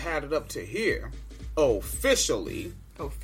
had it up to here. Officially.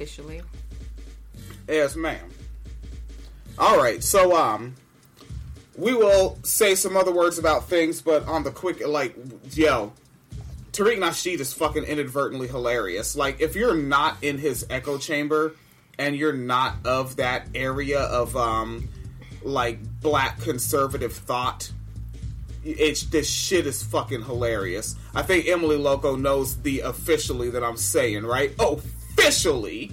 Yes, ma'am. Alright, so, we will say some other words about things, but on the quick, like, yo, Tariq Nasheed is fucking inadvertently hilarious. Like, if you're not in his echo chamber, and you're not of that area of, like, black conservative thought, this shit is fucking hilarious. I think Emily Loco knows the officially that I'm saying, right? Officially!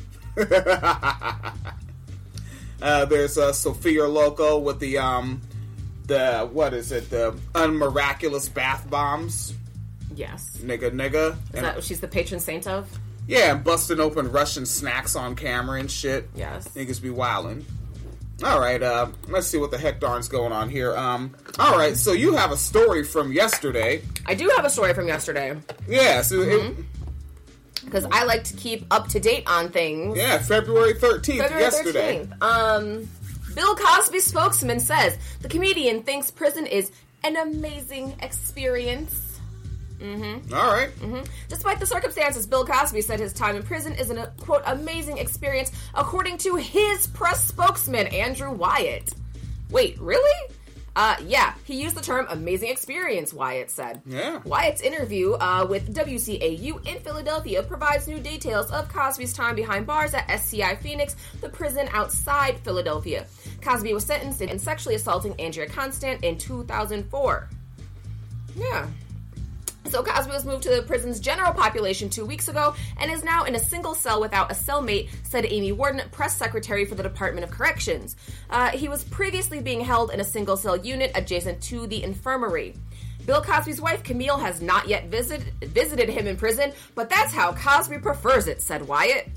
There's Sophia Loco with the what is it? The unmiraculous bath bombs. Yes. Nigga. Is that what she's the patron saint of? Yeah, and busting open Russian snacks on camera and shit. Yes. Niggas be wildin'. Alright, let's see what the heck darn's going on here. Alright, so you have a story from yesterday. I do have a story from yesterday. Yeah, so because I like to keep up to date on things. Yeah, February 13th, yesterday. 13th. Bill Cosby spokesman says the comedian thinks prison is an amazing experience. Mm-hmm. All right. Mm-hmm. Despite the circumstances, Bill Cosby said his time in prison is an, quote, amazing experience, according to his press spokesman, Andrew Wyatt. Wait, really? Yeah, he used the term amazing experience, Wyatt said. Yeah. Wyatt's interview with WCAU in Philadelphia provides new details of Cosby's time behind bars at SCI Phoenix, the prison outside Philadelphia. Cosby was sentenced in sexually assaulting Andrea Constant in 2004. Yeah. So Cosby was moved to the prison's general population 2 weeks ago and is now in a single cell without a cellmate, said Amy Warden, press secretary for the Department of Corrections. He was previously being held in a single cell unit adjacent to the infirmary. Bill Cosby's wife, Camille, has not yet visited him in prison, but that's how Cosby prefers it, said Wyatt.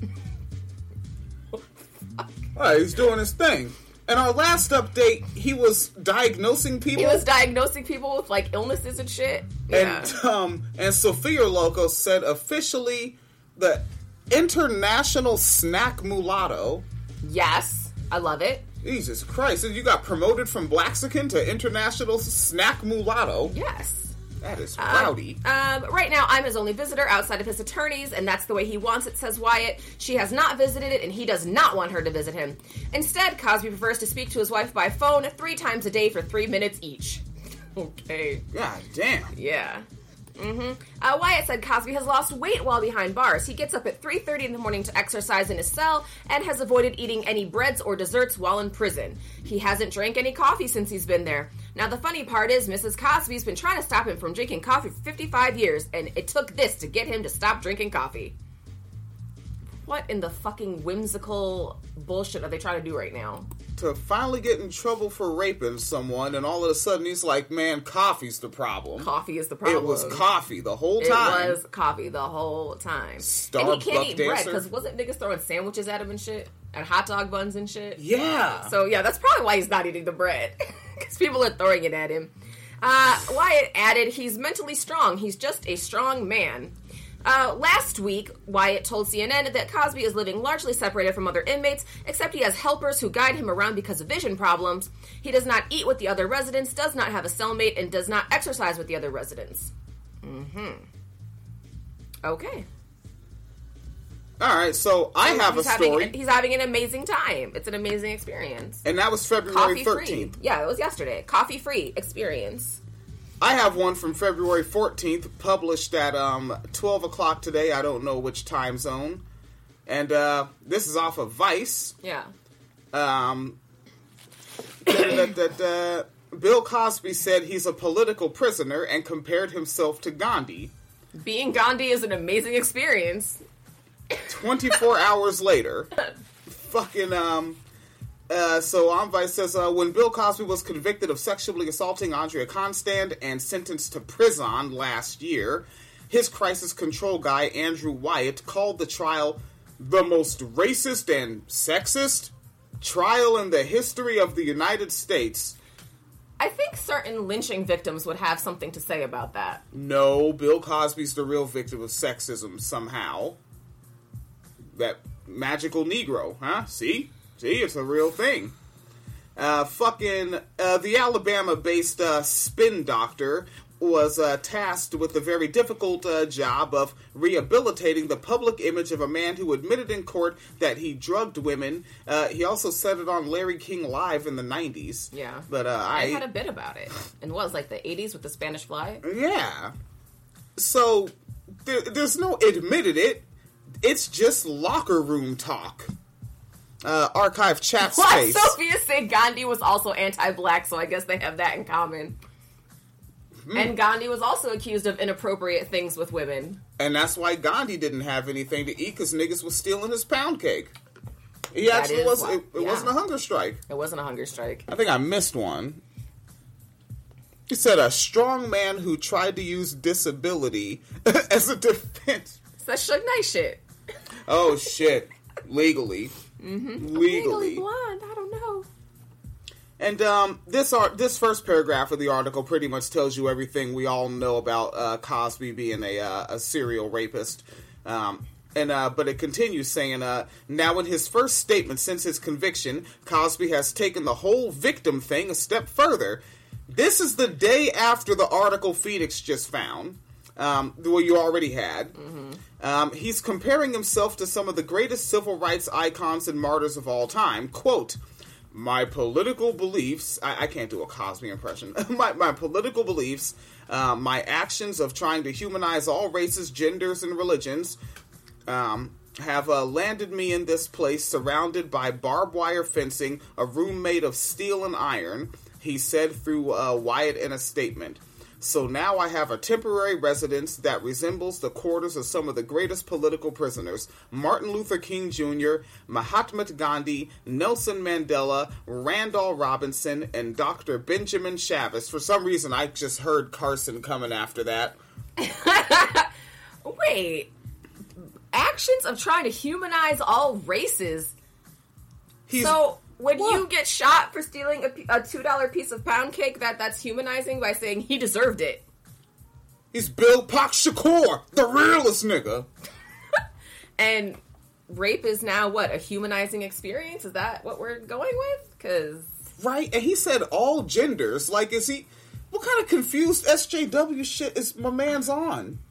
Alright, he's doing his thing. In our last update, he was diagnosing people. He was diagnosing people with, like, illnesses and shit. Yeah. And Sophia Loco said officially the International Snack Mulatto. Yes, I love it. Jesus Christ. You got promoted from Blaxican to International Snack Mulatto. Yes. That is rowdy. Right now, I'm his only visitor outside of his attorneys, and that's the way he wants it, says Wyatt. She has not visited it, and he does not want her to visit him. Instead, Cosby prefers to speak to his wife by phone 3 times a day for 3 minutes each. Okay. God damn. Yeah. Mm-hmm. Wyatt said Cosby has lost weight while behind bars. He gets up at 3:30 in the morning to exercise in his cell and has avoided eating any breads or desserts while in prison. He hasn't drank any coffee since he's been there. Now, the funny part is Mrs. Cosby's been trying to stop him from drinking coffee for 55 years, and it took this to get him to stop drinking coffee. What in the fucking whimsical bullshit are they trying to do right now? To finally get in trouble for raping someone, and all of a sudden he's like, man, coffee's the problem. Coffee is the problem. It was coffee the whole time. It was coffee the whole time. And he can't eat bread, because wasn't niggas throwing sandwiches at him and shit? And hot dog buns and shit? Yeah. So, yeah, that's probably why he's not eating the bread. Because people are throwing it at him. Wyatt added, he's mentally strong. He's just a strong man. Last week, Wyatt told CNN that Cosby is living largely separated from other inmates, except he has helpers who guide him around because of vision problems. He does not eat with the other residents, does not have a cellmate, and does not exercise with the other residents. Okay. Alright, so I have a story. He's having an amazing time. It's an amazing experience. And that was February 13th. Coffee-free. Yeah, it was yesterday. Coffee-free experience. I have one from February 14th, published at 12 o'clock today. I don't know which time zone. And this is off of Vice. Yeah. Bill Cosby said he's a political prisoner and compared himself to Gandhi. Being Gandhi is an amazing experience. 24 hours later. Fucking, so on Vice says, when Bill Cosby was convicted of sexually assaulting Andrea Constand and sentenced to prison last year, his crisis control guy, Andrew Wyatt, called the trial the most racist and sexist trial in the history of the United States. I think certain lynching victims would have something to say about that. No, Bill Cosby's the real victim of sexism somehow. That magical Negro, huh? See, it's a real thing. The Alabama-based spin doctor was tasked with the very difficult job of rehabilitating the public image of a man who admitted in court that he drugged women. He also said it on Larry King Live in the 90s. Yeah. But I had a bit about it. And what was like the 80s with the Spanish Fly? Yeah. So there's no admitted it. It's just locker room talk. Archive chat space. Sophia said Gandhi was also anti-black, so I guess they have that in common. And Gandhi was also accused of inappropriate things with women. And that's why Gandhi didn't have anything to eat, because niggas was stealing his pound cake. He actually was. It wasn't a hunger strike. It wasn't a hunger strike. I think I missed one. He said a strong man who tried to use disability as a defense. That's Suge Knight shit. Oh, shit. Legally. Mm-hmm. Legally blonde. I don't know. And this first paragraph of the article pretty much tells you everything we all know about Cosby being a serial rapist. But it continues saying, now in his first statement since his conviction, Cosby has taken the whole victim thing a step further. This is the day after the article Phoenix just found. Well, you already had. Mm-hmm. He's comparing himself to some of the greatest civil rights icons and martyrs of all time. Quote, my political beliefs, I can't do a Cosby impression, my political beliefs, my actions of trying to humanize all races, genders, and religions, have landed me in this place surrounded by barbed wire fencing, a room made of steel and iron, he said through Wyatt in a statement. So now I have a temporary residence that resembles the quarters of some of the greatest political prisoners. Martin Luther King Jr., Mahatma Gandhi, Nelson Mandela, Randall Robinson, and Dr. Benjamin Chavez. For some reason, I just heard Carson coming after that. Wait. Actions of trying to humanize all races. When you get shot for stealing a $2 piece of pound cake, that's humanizing by saying he deserved it. He's Bill Pak Shakur, the realest nigga. And rape is now, what, a humanizing experience? Is that what we're going with? 'Cause... Right, and he said all genders. Like, is he... What kind of confused SJW shit is my man's on?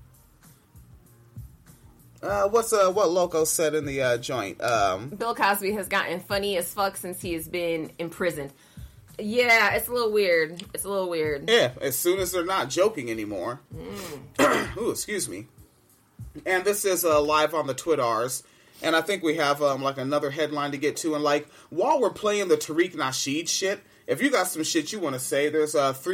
What Loco said in the joint? Bill Cosby has gotten funny as fuck since he has been imprisoned. Yeah, it's a little weird. Yeah, as soon as they're not joking anymore. Ooh, excuse me. And this is live on the Twitters. And I think we have like another headline to get to. And like, while we're playing the Tariq Nasheed shit, if you got some shit you want to say, there's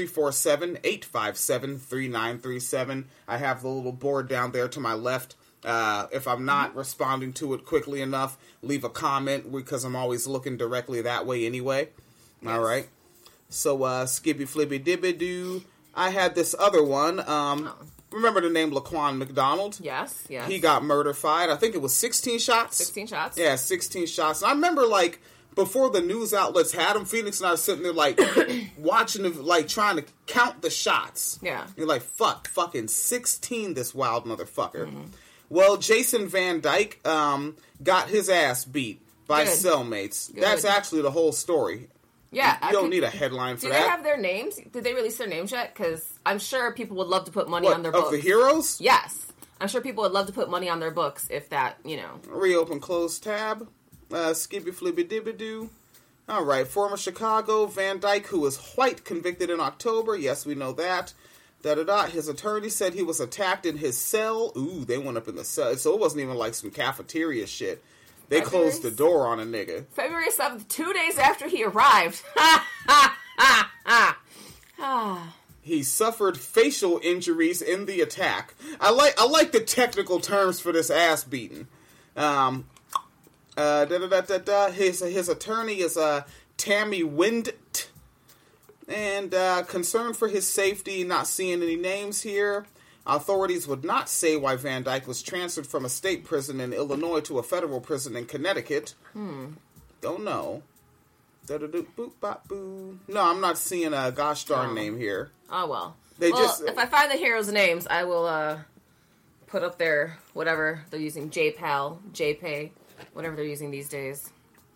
347-857-3937. I have the little board down there to my left. If I'm not responding to it quickly enough, leave a comment, because I'm always looking directly that way anyway. Yes. All right. So, Skippy Flippy Dibby Doo. I had this other one. Remember the name Laquan McDonald? Yes. He got murder-fied. I think it was 16 shots. 16 shots? Yeah, 16 shots. And I remember, like, before the news outlets had him, Phoenix and I were sitting there, like, watching him, like, trying to count the shots. Yeah. You're like, fucking 16, this wild motherfucker. Mm-hmm. Well, Jason Van Dyke got his ass beat by cellmates. Good. That's actually the whole story. Yeah. You don't need a headline for that. Do they have their names? Did they release their names yet? Because I'm sure people would love to put money on their books. Of the heroes? Yes. I'm sure people would love to put money on their books if that, Reopen close tab. Skippy Flippy Dibby Doo. All right. Former Chicago Van Dyke, who was white, convicted in October. Yes, we know that. His attorney said he was attacked in his cell. Ooh, they went up in the cell. So it wasn't even like some cafeteria shit. They closed the door on a nigga. February 7th, 2 days after he arrived. He suffered facial injuries in the attack. I like the technical terms for this ass beating. His attorney is Tammy Wendt. And concerned for his safety, not seeing any names here. Authorities would not say why Van Dyke was transferred from a state prison in Illinois to a federal prison in Connecticut. Don't know. No, I'm not seeing a gosh darn name here. Oh, well. If I find the heroes' names, I will put up their whatever they're using, JPAL, JPay, whatever they're using these days.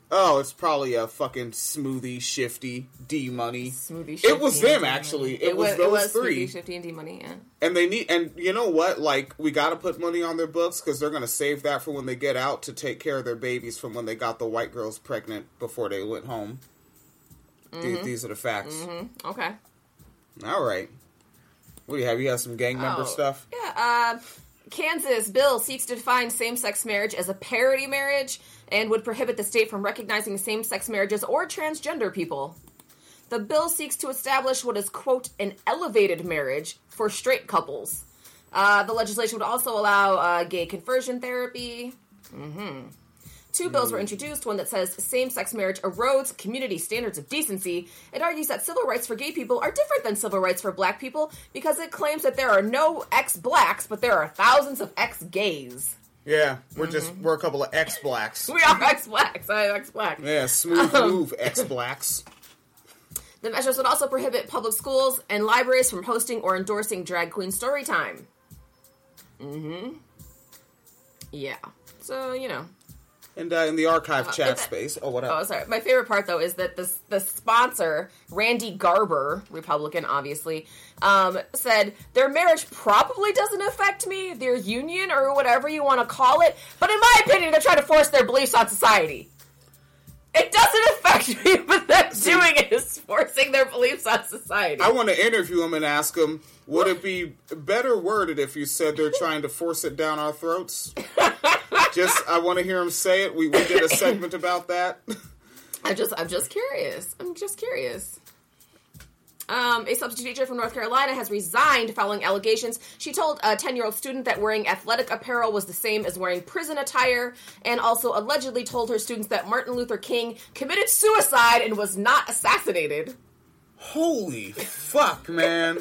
Oh, it's probably a fucking Smoothie, Shifty, D Money. Smoothie, Shifty, it was them, actually. It was those three. Smoothie, Shifty, and D Money, yeah. And you know what? Like, we gotta put money on their books because they're gonna save that for when they get out to take care of their babies from when they got the white girls pregnant before they went home. Mm-hmm. These are the facts. Mm-hmm. Okay. All right. What do you have? You have some gang member stuff? Yeah, Kansas bill seeks to define same-sex marriage as a parity marriage and would prohibit the state from recognizing same-sex marriages or transgender people. The bill seeks to establish what is, quote, an elevated marriage for straight couples. The legislation would also allow gay conversion therapy. Mm-hmm. Two bills were introduced, one that says same-sex marriage erodes community standards of decency. It argues that civil rights for gay people are different than civil rights for black people because it claims that there are no ex-blacks, but there are thousands of ex-gays. Yeah, we're a couple of ex-blacks. We are ex-blacks. I am ex-black. Yeah, smooth move, ex-blacks. The measures would also prohibit public schools and libraries from hosting or endorsing drag queen story time. Mm-hmm. Yeah. So, you know. And in the archive chat space. Oh, what else? Oh, sorry. My favorite part, though, is that the sponsor, Randy Garber, Republican, obviously, said, their marriage probably doesn't affect me, their union, or whatever you want to call it, but in my opinion, they're trying to force their beliefs on society. It doesn't affect me, but them doing it is forcing their beliefs on society. I want to interview him and ask him, would it be better worded if you said they're trying to force it down our throats? I want to hear him say it. We did a segment about that. I'm just curious. A substitute teacher from North Carolina has resigned following allegations. She told a 10-year-old student that wearing athletic apparel was the same as wearing prison attire, and also allegedly told her students that Martin Luther King committed suicide and was not assassinated. Holy fuck, man.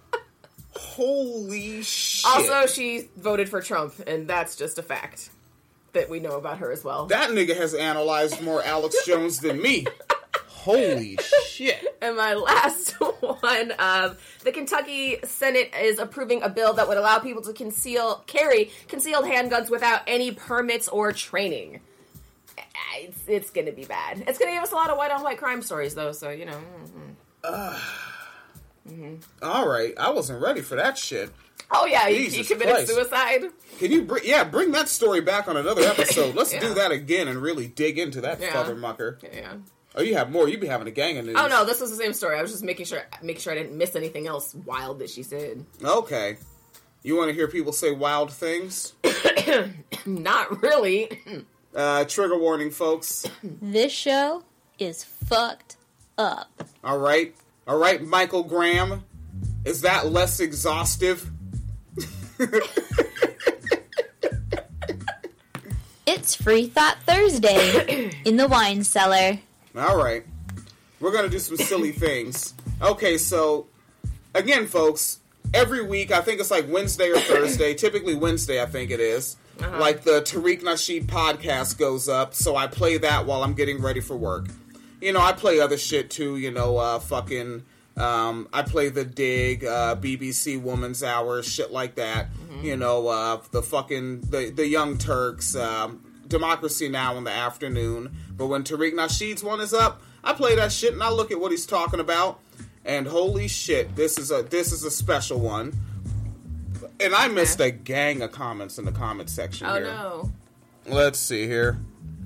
Holy shit. Also, she voted for Trump, and that's just a fact that we know about her as well. That nigga has analyzed more Alex Jones than me. Holy shit. And my last one, the Kentucky Senate is approving a bill that would allow people to carry concealed handguns without any permits or training. It's going to be bad. It's going to give us a lot of white-on-white crime stories, though, so, you know. All right. I wasn't ready for that shit. Oh, yeah, he committed suicide. Can you bring that story back on another episode? Let's do that again and really dig into that motherfucker. Yeah. Oh, you have more. You be having a gang of news. Oh, no, this was the same story. I was just making sure I didn't miss anything else wild that she said. Okay. You want to hear people say wild things? Not really. Trigger warning, folks. This show is fucked up. All right, Michael Graham. Is that less exhaustive? It's Free Thought Thursday in the wine cellar. All right. We're going to do some silly things. Okay, so, again, folks, every week, I think it's like Wednesday or Thursday, typically Wednesday, I think it is, like the Tariq Nasheed podcast goes up, so I play that while I'm getting ready for work. You know, I play other shit, too, you know, I play The Dig, BBC Woman's Hour, shit like that. Mm-hmm. You know, the Young Turks, Democracy Now! In the afternoon. But when Tariq Nasheed's one is up, I play that shit and I look at what he's talking about. And holy shit, this is a special one. And I missed a gang of comments in the comment section here. Oh, no. Let's see here.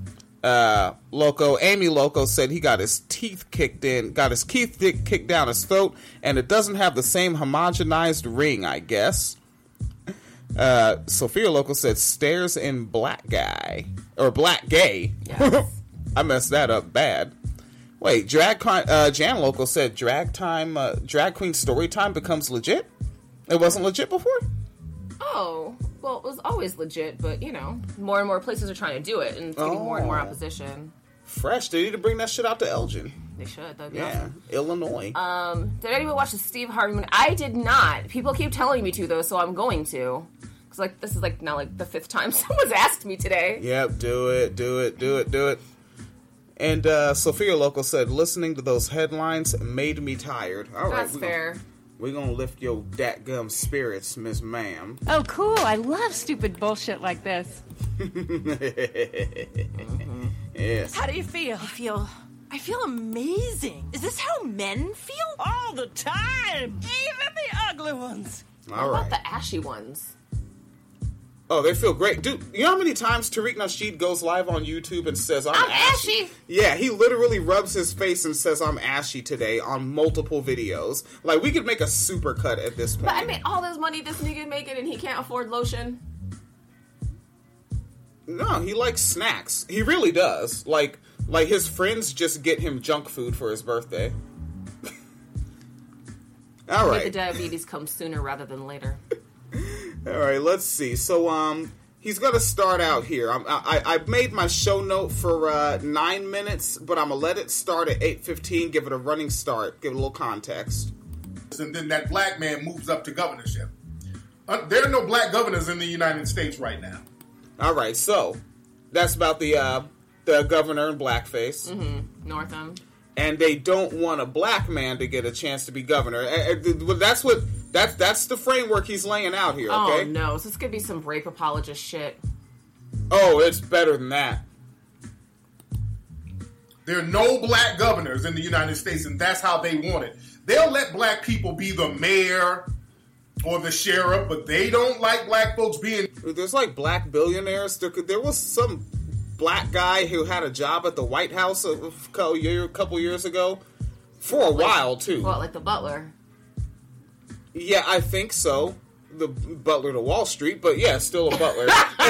Amy Loco said he got his teeth kicked down his throat, and it doesn't have the same homogenized ring, I guess. Sophia Loco said stairs in black guy or black gay. Yes. I messed that up bad. Wait, Jan Loco said drag queen story time becomes legit. It wasn't legit before. Oh. Well, it was always legit, but, you know, more and more places are trying to do it, and it's getting more and more opposition. Fresh. They need to bring that shit out to Elgin. They should. That'd be awesome. Illinois. Did anyone watch the Steve Harvey movie? I did not. People keep telling me to, though, so I'm going to. Because, like, this is, like, now, like, the 5th time someone's asked me today. Yep, do it. And Sophia Loco said, listening to those headlines made me tired. All right. That's fair. We're going to lift your dat-gum spirits, Miss Ma'am. Oh, cool. I love stupid bullshit like this. Yes. How do you feel? I feel amazing. Is this how men feel? All the time. Even the ugly ones. All What right. about the ashy ones? Oh, they feel great. Dude, you know how many times Tariq Nasheed goes live on YouTube and says, I'm ashy? Yeah, he literally rubs his face and says, I'm ashy today on multiple videos. Like, we could make a super cut at this point. But I mean, all this money this nigga making and he can't afford lotion. No, he likes snacks. He really does. Like his friends just get him junk food for his birthday. All Maybe right. the diabetes comes sooner rather than later. All right, let's see. So, he's going to start out here. I've made my show note for 9 minutes, but I'm going to let it start at 8:15, give it a running start, give it a little context. And then that black man moves up to governorship. There are no black governors in the United States right now. All right, so that's about the governor in blackface. Mm-hmm. Northam. And they don't want a black man to get a chance to be governor. That's the framework he's laying out here, okay? Oh, no. So this could be some rape apologist shit. Oh, it's better than that. There are no black governors in the United States, and that's how they want it. They'll let black people be the mayor or the sheriff, but they don't like black folks being... There's like black billionaires. There was some black guy who had a job at the White House a couple years ago. For a while, too. What, like the butler? Yeah, I think so. The butler to Wall Street, but yeah, still a butler.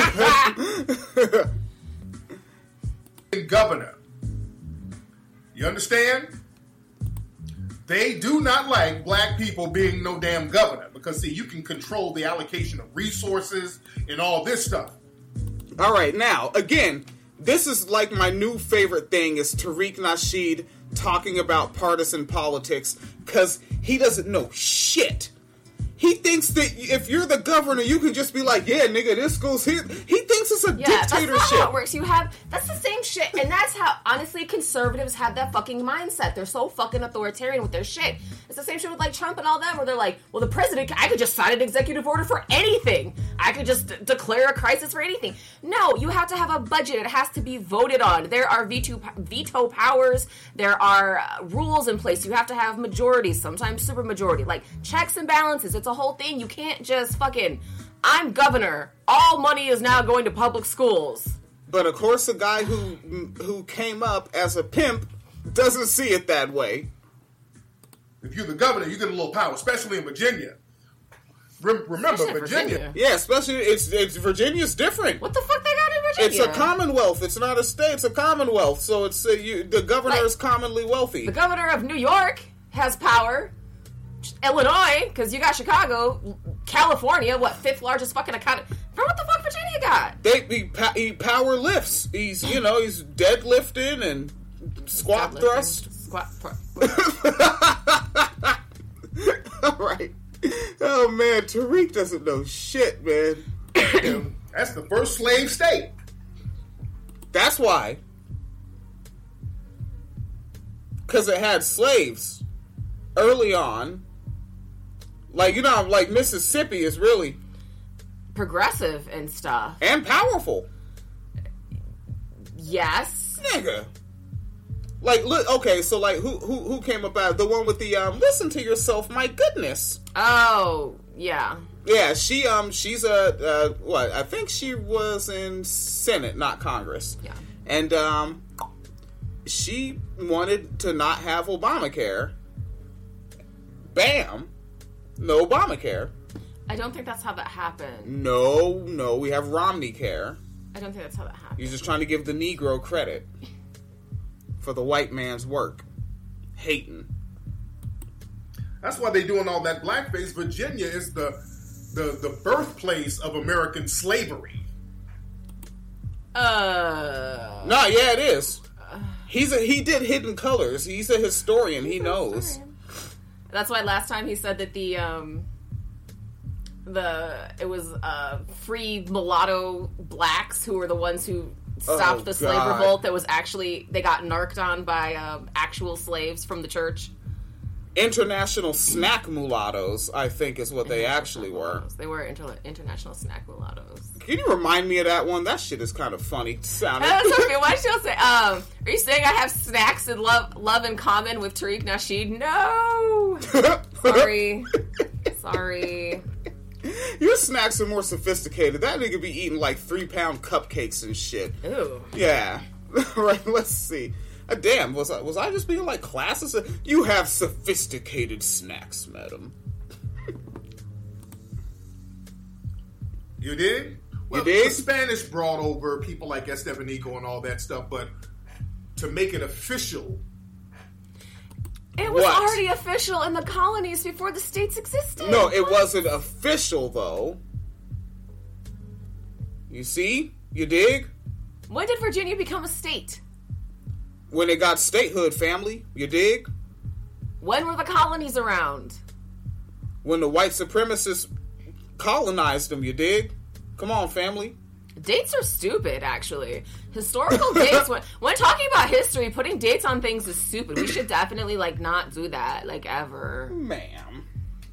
governor. You understand? They do not like black people being no damn governor because, see, you can control the allocation of resources and all this stuff. All right, now, again, this is like my new favorite thing is Tariq Nasheed talking about partisan politics because he doesn't know shit. He thinks that if you're the governor, you can just be like, yeah, nigga, this goes here. He thinks it's a dictatorship. That's not how it works. That's the same shit. And that's how, honestly, conservatives have that fucking mindset. They're so fucking authoritarian with their shit. It's the same shit with, like, Trump and all them, where they're like, well, the president, I could just sign an executive order for anything. I could just declare a crisis for anything. No, you have to have a budget. It has to be voted on. There are veto powers. There are rules in place. You have to have majorities, sometimes supermajority. Like, checks and balances. It's a whole thing. You can't just fucking, I'm governor. All money is now going to public schools. But of course, a guy who came up as a pimp doesn't see it that way. If you're the governor, you get a little power, especially in Virginia. Remember, Especially Virginia. Yeah, especially it's Virginia's different. What the fuck they got in Virginia? It's a commonwealth. It's not a state. It's a commonwealth. So it's the governor is commonly wealthy. The governor of New York has power. Illinois, because you got Chicago. California, what, 5th largest fucking economy? Bro, what the fuck Virginia got? He power lifts. He's he's deadlifting and squat thrust. All right. Oh man, Tariq doesn't know shit, man. That's the first slave state. That's why. Because it had slaves early on. Like, like Mississippi is really progressive and stuff. And powerful. Yes. Nigga. Like, look, okay, so, like, who came about? The one with the, listen to yourself, my goodness. Oh, yeah. Yeah, she's what? I think she was in Senate, not Congress. Yeah. And, she wanted to not have Obamacare. Bam. No Obamacare. I don't think that's how that happened. No, we have Romney Care. I don't think that's how that happened. He's just trying to give the Negro credit for the white man's work. Hating. That's why they're doing all that blackface. Virginia is the birthplace of American slavery. No, yeah, it is. He did Hidden Colors. He's a historian. He knows. That's why last time he said that it was free mulatto blacks who were the ones who stopped the slave revolt. That was actually, they got narked on by actual slaves from the church. International snack mulattoes, I think, is what they actually were. They were international snack mulattoes. Can you remind me of that one? That shit is kind of funny sounding. That's okay. Why she'll say, are you saying I have snacks and love in common with Tariq Nasheed? No. Sorry. Your snacks are more sophisticated. That nigga be eating like 3-pound cupcakes and shit. Ew. Yeah. Right, let's see. Damn, was I just being like classist? You have sophisticated snacks, madam. You did? Well, did? The Spanish brought over people like Estevanico and all that stuff, but to make it official... It was What? already official in the colonies before the states existed. No, it wasn't official, though. You see? You dig? When did Virginia become a state? When it got statehood, family. You dig? When were the colonies around? When the white supremacists colonized them, you dig? Come on, family. Dates are stupid, actually. Historical dates, when talking about history, putting dates on things is stupid. We should definitely, not do that, ever. Ma'am.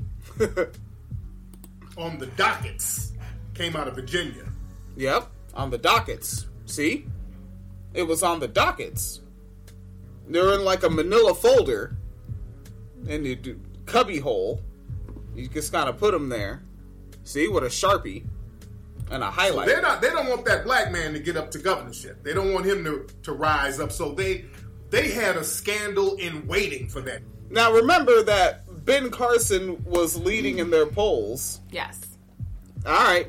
On the dockets came out of Virginia. Yep, on the dockets. See? It was on the dockets. They're in a manila folder in the cubby hole. You just kind of put them there. See, with a Sharpie and a highlighter. They don't want that black man to get up to governorship. They don't want him to rise up. So they had a scandal in waiting for that. Now remember that Ben Carson was leading in their polls. Yes. All right.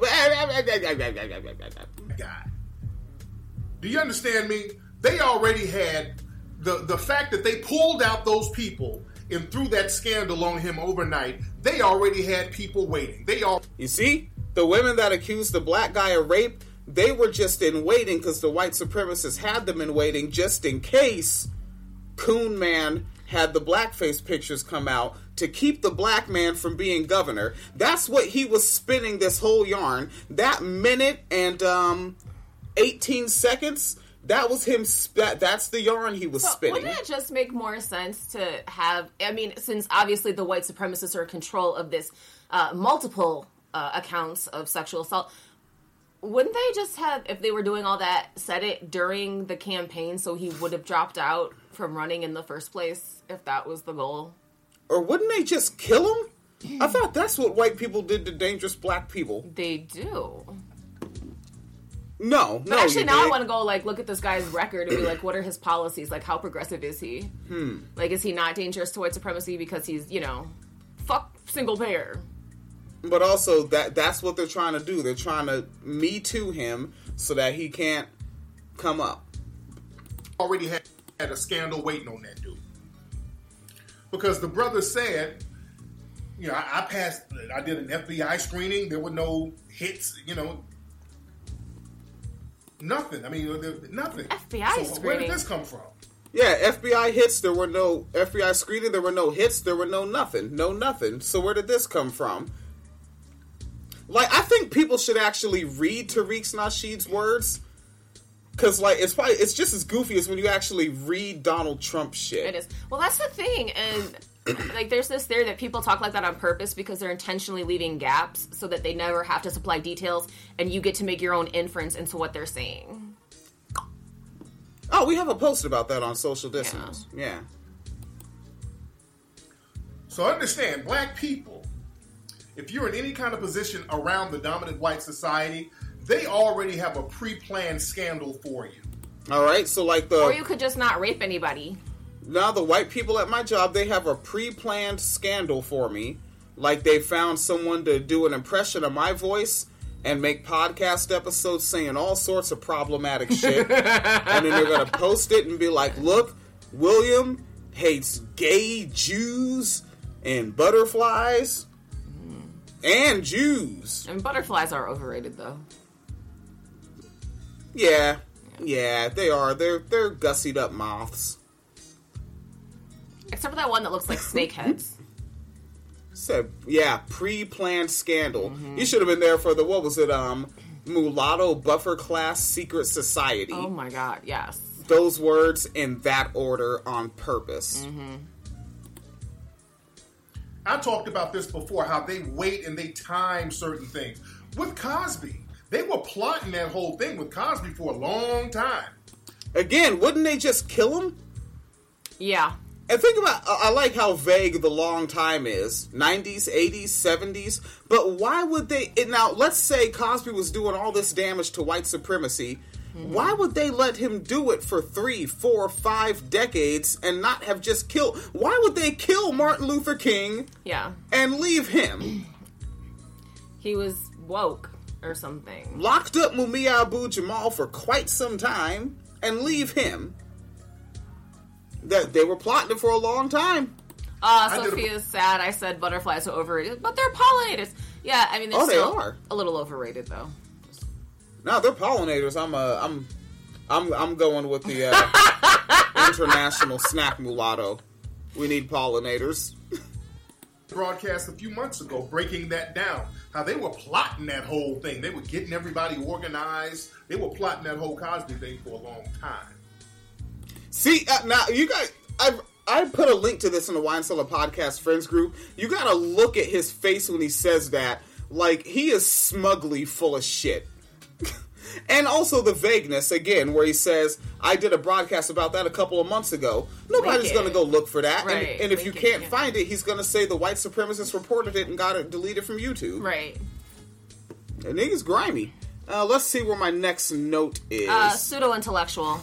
Guy. Do you understand me? They already had the fact that they pulled out those people and threw that scandal on him overnight. They already had people waiting. You see? The women that accused the black guy of rape, they were just in waiting because the white supremacists had them in waiting just in case Coon Man had the blackface pictures come out to keep the black man from being governor. That's what he was spinning this whole yarn. That minute and 18 seconds, that was him. That's the yarn he was spinning. Wouldn't it just make more sense to have, since obviously the white supremacists are in control of this multiple accounts of sexual assault, wouldn't they just have, if they were doing all that, said it during the campaign so he would have dropped out from running in the first place if that was the goal? Or wouldn't they just kill him? I thought that's what white people did to dangerous black people. They do. No, but actually now I want to go look at this guy's record and be what are his policies? How progressive is he? Is he not dangerous to white supremacy because he's, fuck single payer? But also, that's what they're trying to do. They're trying to Me Too him so that he can't come up. Already had a scandal waiting on that dude. Because the brother said, I did an FBI screening. There were no hits, nothing. Nothing. FBI screening? Where did this come from? Yeah, FBI hits. There were no FBI screening. There were no hits. There were no nothing. No nothing. So where did this come from? I think people should actually read Tariq Nasheed's words. Because, it's just as goofy as when you actually read Donald Trump shit. It is. Well, that's the thing. And, there's this theory that people talk like that on purpose because they're intentionally leaving gaps so that they never have to supply details and you get to make your own inference into what they're saying. Oh, we have a post about that on Social Dissonance. Yeah. So understand, black people, if you're in any kind of position around the dominant white society, they already have a pre-planned scandal for you. All right, so or you could just not rape anybody. Now the white people at my job, they have a pre-planned scandal for me. They found someone to do an impression of my voice and make podcast episodes saying all sorts of problematic shit. And then they're going to post it and be like, look, William hates gay Jews and butterflies and Jews. Butterflies are overrated, though. Yeah, they are. They're gussied up moths. Except for that one that looks like snake heads. Said, pre-planned scandal. You should have been there for the, what was it, Mulatto Buffer Class Secret Society. Oh my god, yes. Those words in that order on purpose. I talked about this before, how they wait and they time certain things. With Cosby, They were plotting that whole thing with Cosby for a long time. Again, wouldn't they just kill him? Yeah. And think about, I like how vague the long time is. 90s, 80s, 70s. But why would they, now let's say Cosby was doing all this damage to white supremacy. Why would they let him do it for 3, 4, 5 decades and not have just killed? Why would they kill Martin Luther King? Yeah. And leave him? He was woke or something. Locked up Mumia Abu-Jamal for quite some time and leave him. That they were plotting it for a long time. Sophia's sad. I said butterflies are overrated, but they're pollinators. Yeah, I mean, they're still they are a little overrated though. No, they're pollinators. I'm going with the international snack mulatto. We need pollinators. Broadcast a few months ago, breaking that down. How they were plotting that whole thing. They were getting everybody organized. They were plotting that whole Cosby thing for a long time. See, now you guys, I put a link to this in the Wine Cellar Podcast Friends group. You gotta look at his face when he says that. Like, he is smugly full of shit. And also the vagueness, again, where he says, I did a broadcast about that a couple of months ago. Nobody's going to go look for that. Right. And if you can't find it, he's going to say the white supremacists reported it and got it deleted from YouTube. Right. The nigga's grimy. Let's see where my next note is. Pseudo-intellectual.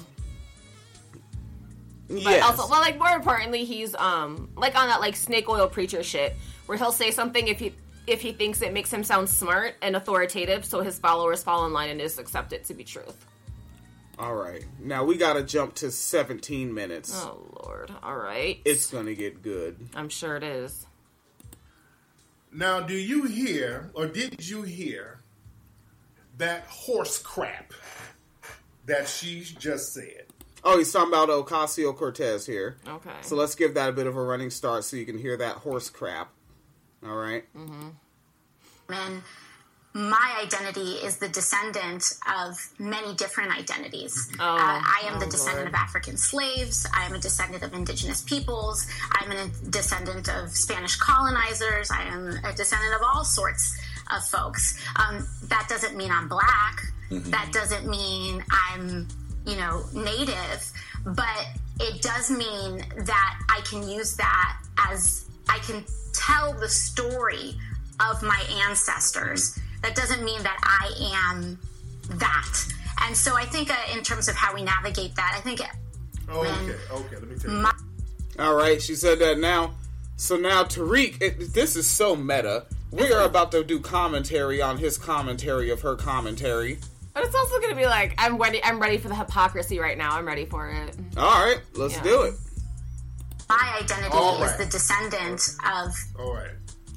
But yes. also, well, like, more importantly, he's, like, on that, like, snake oil preacher shit, where he'll say something if he thinks it makes him sound smart and authoritative, so his followers fall in line and just accept it to be truth. All right. Now, we got to jump to 17 minutes. Oh, Lord. All right. It's going to get good. I'm sure it is. Now, do you hear, or did you hear, that horse crap that she just said? Oh, he's talking about Ocasio-Cortez here. Okay. So let's give that a bit of a running start so you can hear that horse crap. All right? Mm-hmm. And my identity is the descendant of many different identities. I am the descendant of African slaves. I am a descendant of indigenous peoples. I'm a descendant of Spanish colonizers. I am a descendant of all sorts of folks. That doesn't mean I'm black. Mm-hmm. That doesn't mean I'm, native. But it does mean that I can use that as I can tell the story of my ancestors. That doesn't mean that I am that. And so I think in terms of how we navigate that, I think... Okay, let me tell you. All right, she said that now. So now, Tariq, this is so meta. We are about to do commentary on his commentary of her commentary. But it's also going to be like, I'm ready for the hypocrisy right now. I'm ready for it. All right, let's do it. My identity is the descendant of... All right.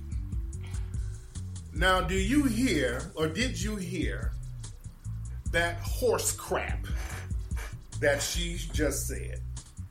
Now, do you hear, or did you hear, that horse crap that she just said?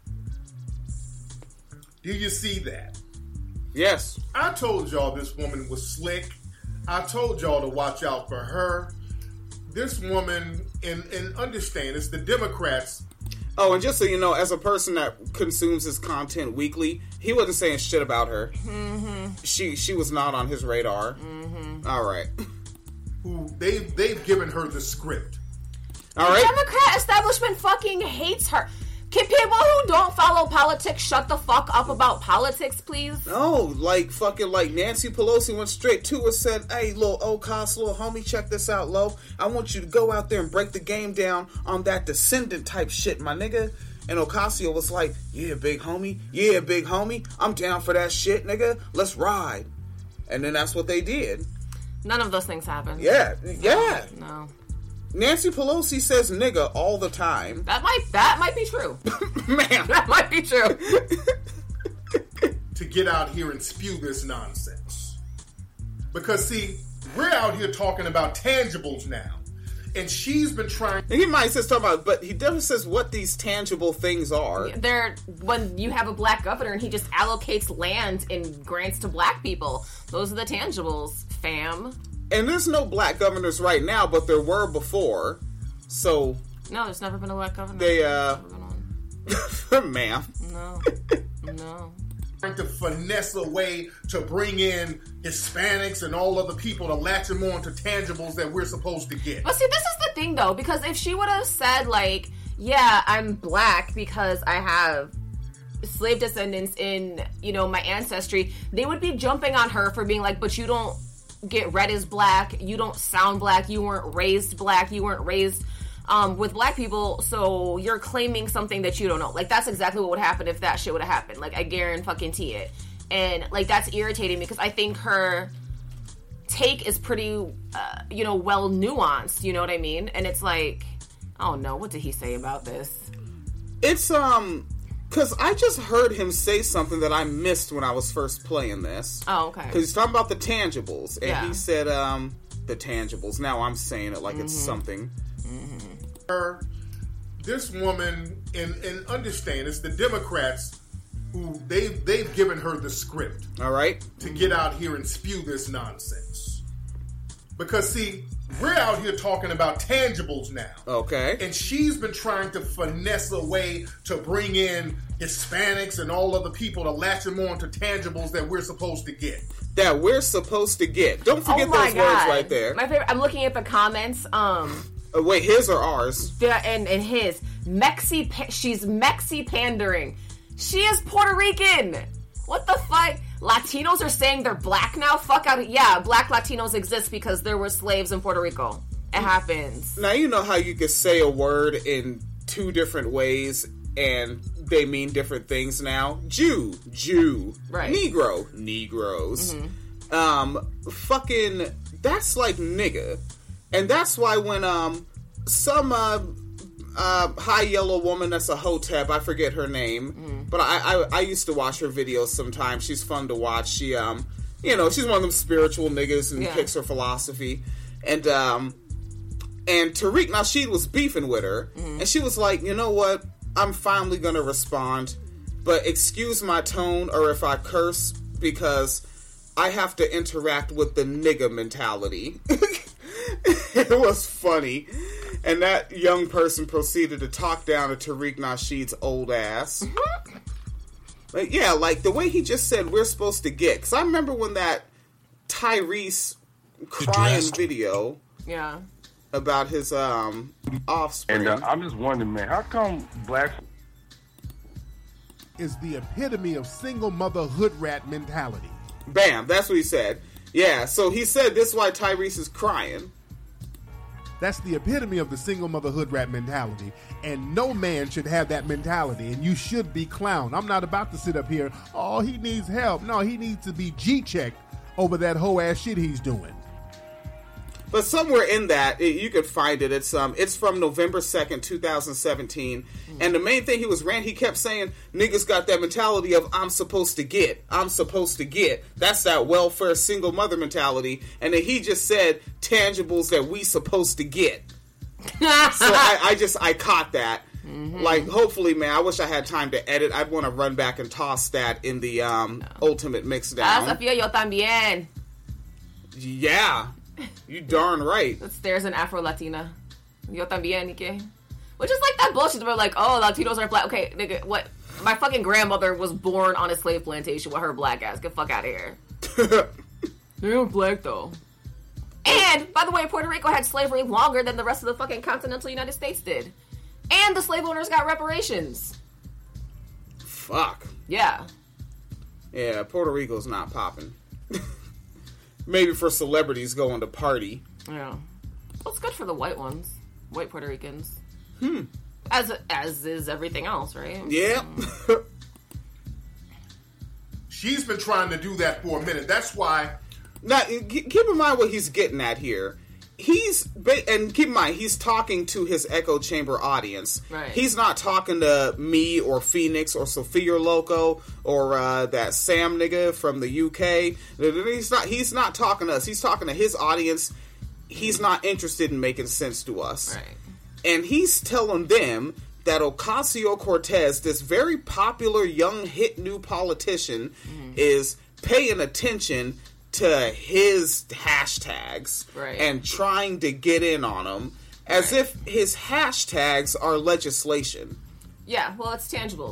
Did you see that? Yes. I told y'all this woman was slick. I told y'all to watch out for her. This woman, and understand, it's the Democrats. Oh, and just so you know, as a person that consumes his content weekly, he wasn't saying shit about her. Mm-hmm. She was not on his radar. Mm-hmm. All right. Who they've given her the script. All right. The Democrat establishment fucking hates her. Can people who don't follow politics shut the fuck up about politics, please? No, like Nancy Pelosi went straight to her, said, "Hey, little Ocas, little homie, check this out, Lo. I want you to go out there and break the game down on that descendant type shit, my nigga." And Ocasio was like, "Yeah, big homie. Yeah, big homie. I'm down for that shit, nigga. Let's ride." And then that's what they did. None of those things happened. Yeah. No. Nancy Pelosi says nigga all the time. That might be true. Man. That might be true. To get out here and spew this nonsense. Because, see, we're out here talking about tangibles now. And she's been trying... And he might say talking about, but he never says what these tangible things are. They're when you have a black governor and he just allocates land and grants to black people. Those are the tangibles, fam. And there's no black governors right now, but there were before. So... No, there's never been a black governor. They, ma'am. No. trying to finesse a way to bring in Hispanics and all other people to latch them on to tangibles that we're supposed to get. But see, this is the thing, though, because if she would have said, like, yeah, I'm black because I have slave descendants in, you know, my ancestry, they would be jumping on her for being like, but you don't get read as black, you don't sound black, you weren't raised black, you weren't raised with black people, so you're claiming something that you don't know. Like, that's exactly what would happen if that shit would have happened. Like, I guarantee it. And, like, that's irritating because I think her take is pretty, you know, well nuanced, you know what I mean? And it's like, oh no, what did he say about this? It's, because I just heard him say something that I missed when I was first playing this. Oh, okay. Because he's talking about the tangibles, and yeah. he said, the tangibles. Now I'm saying it like it's something. This woman, and understand, it's the Democrats who they've given her the script. All right. To get out here and spew this nonsense. Because, see, we're out here talking about tangibles now. Okay. And she's been trying to finesse a way to bring in Hispanics and all other people to latch them on to tangibles that we're supposed to get. That we're supposed to get. Don't forget those words right there. My favorite. I'm looking at the comments. Wait, his or ours? Yeah, and his. She's Mexi pandering. She is Puerto Rican. What the fuck? Latinos are saying they're black now? Fuck out of... Yeah, black Latinos exist because there were slaves in Puerto Rico. It happens. Now, you know how you could say a word in two different ways and they mean different things now? Jew. Right. Negro. Negroes. Mm-hmm. Fucking... That's like nigga. And that's why when some high yellow woman that's a hotep, I forget her name, but I used to watch her videos sometimes. She's fun to watch. She you know, she's one of them spiritual niggas and kicks her philosophy. And Tariq Nasheed was beefing with her, and she was like, you know what, I'm finally gonna respond, but excuse my tone or if I curse because I have to interact with the nigga mentality. It was funny. And that young person proceeded to talk down to Tariq Nasheed's old ass. Like, yeah, like the way he just said we're supposed to get. Because I remember when that Tyrese crying video about his offspring. And I'm just wondering, man, how come black is the epitome of single mother hood rat mentality? Bam, that's what he said. Yeah, so he said this is why Tyrese is crying. That's the epitome of the single mother hood rat mentality. And no man should have that mentality. And you should be clowned. I'm not about to sit up here, oh, he needs help. No, he needs to be G-checked over that whole ass shit he's doing. But somewhere in that, you could find it. It's from November 2nd, 2017. And the main thing he kept saying, niggas got that mentality of, I'm supposed to get. That's that welfare single mother mentality. And then he just said, tangibles that we supposed to get. So I caught that. Mm-hmm. Like, hopefully, man, I wish I had time to edit. I'd want to run back and toss that in the ultimate mixdown. Sofia, yo también. Yeah. You darn right. There's an Afro-Latina. Yo también, ¿qué? Which is like that bullshit where like, oh, Latinos are black. Okay, nigga, what? My fucking grandmother was born on a slave plantation with her black ass. Get the fuck out of here. They aren't black, though. And, by the way, Puerto Rico had slavery longer than the rest of the fucking continental United States did. And the slave owners got reparations. Fuck. Yeah. Yeah, Puerto Rico's not popping. Maybe for celebrities going to party. Yeah. Well, it's good for the white ones. White Puerto Ricans. As is everything else, right? Yeah. She's been trying to do that for a minute. That's why... Now, keep in mind what he's getting at here. And keep in mind, he's talking to his echo chamber audience. Right. He's not talking to me or Phoenix or Sophia Loco or that Sam nigga from the UK. He's not talking to us. He's talking to his audience. He's not interested in making sense to us. Right. And he's telling them that Ocasio-Cortez, this very popular young hit new politician, is paying attention to his hashtags and trying to get in on them as if his hashtags are legislation. Yeah, well, it's tangibles.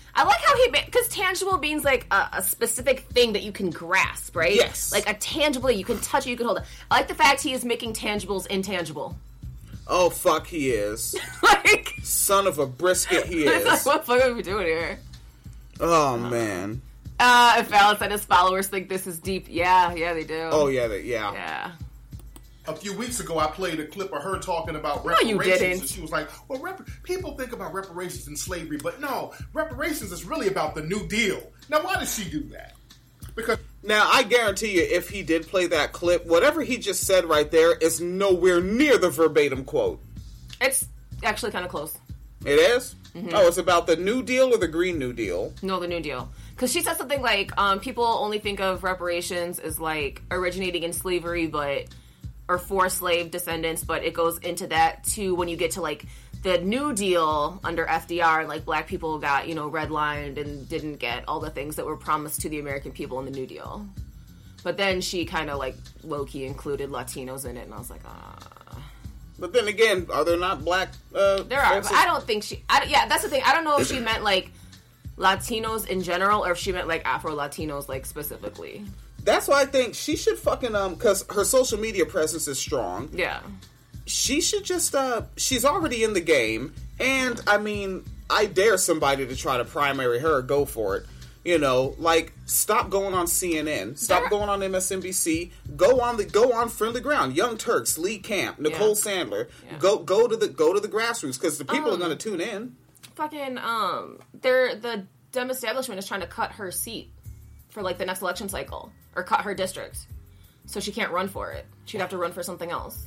I like how because tangible means like a specific thing that you can grasp, right? Yes. Like a tangible, you can touch it, you can hold it. I like the fact he is making tangibles intangible. Oh, fuck, he is. Like, son of a brisket, he is. Like, what the fuck are we doing here? Oh, man. If Alex and his followers think this is deep, yeah, they do. Oh, yeah, yeah. A few weeks ago, I played a clip of her talking about reparations. No, you didn't. And she was like, well, people think about reparations and slavery, but no, reparations is really about the New Deal. Now, why did she do that? Because now, I guarantee you, if he did play that clip, whatever he just said right there is nowhere near the verbatim quote. It's actually kind of close. It is? Mm-hmm. Oh, it's about the New Deal or the Green New Deal? No, the New Deal. Because she said something like, people only think of reparations as, like, originating in slavery, or for slave descendants, but it goes into that, too, when you get to, like, the New Deal under FDR, like, black people got, redlined and didn't get all the things that were promised to the American people in the New Deal. But then she kind of, like, low-key included Latinos in it, and I was like, But then again, are there not black... there are, but I don't think she... yeah, that's the thing. I don't know if she meant, like, Latinos in general, or if she meant, like, Afro-Latinos, like, specifically. That's why I think she should fucking, because her social media presence is strong. Yeah. She should just, she's already in the game, and, I mean, I dare somebody to try to primary her, go for it. Like, stop going on CNN, stop going on MSNBC, go on Friendly Ground, Young Turks, Lee Camp, Nicole Sandler, go to the grassroots, because the people are going to tune in. Fucking, the dumb establishment is trying to cut her seat for, like, the next election cycle. Or cut her district. So she can't run for it. She'd have to run for something else.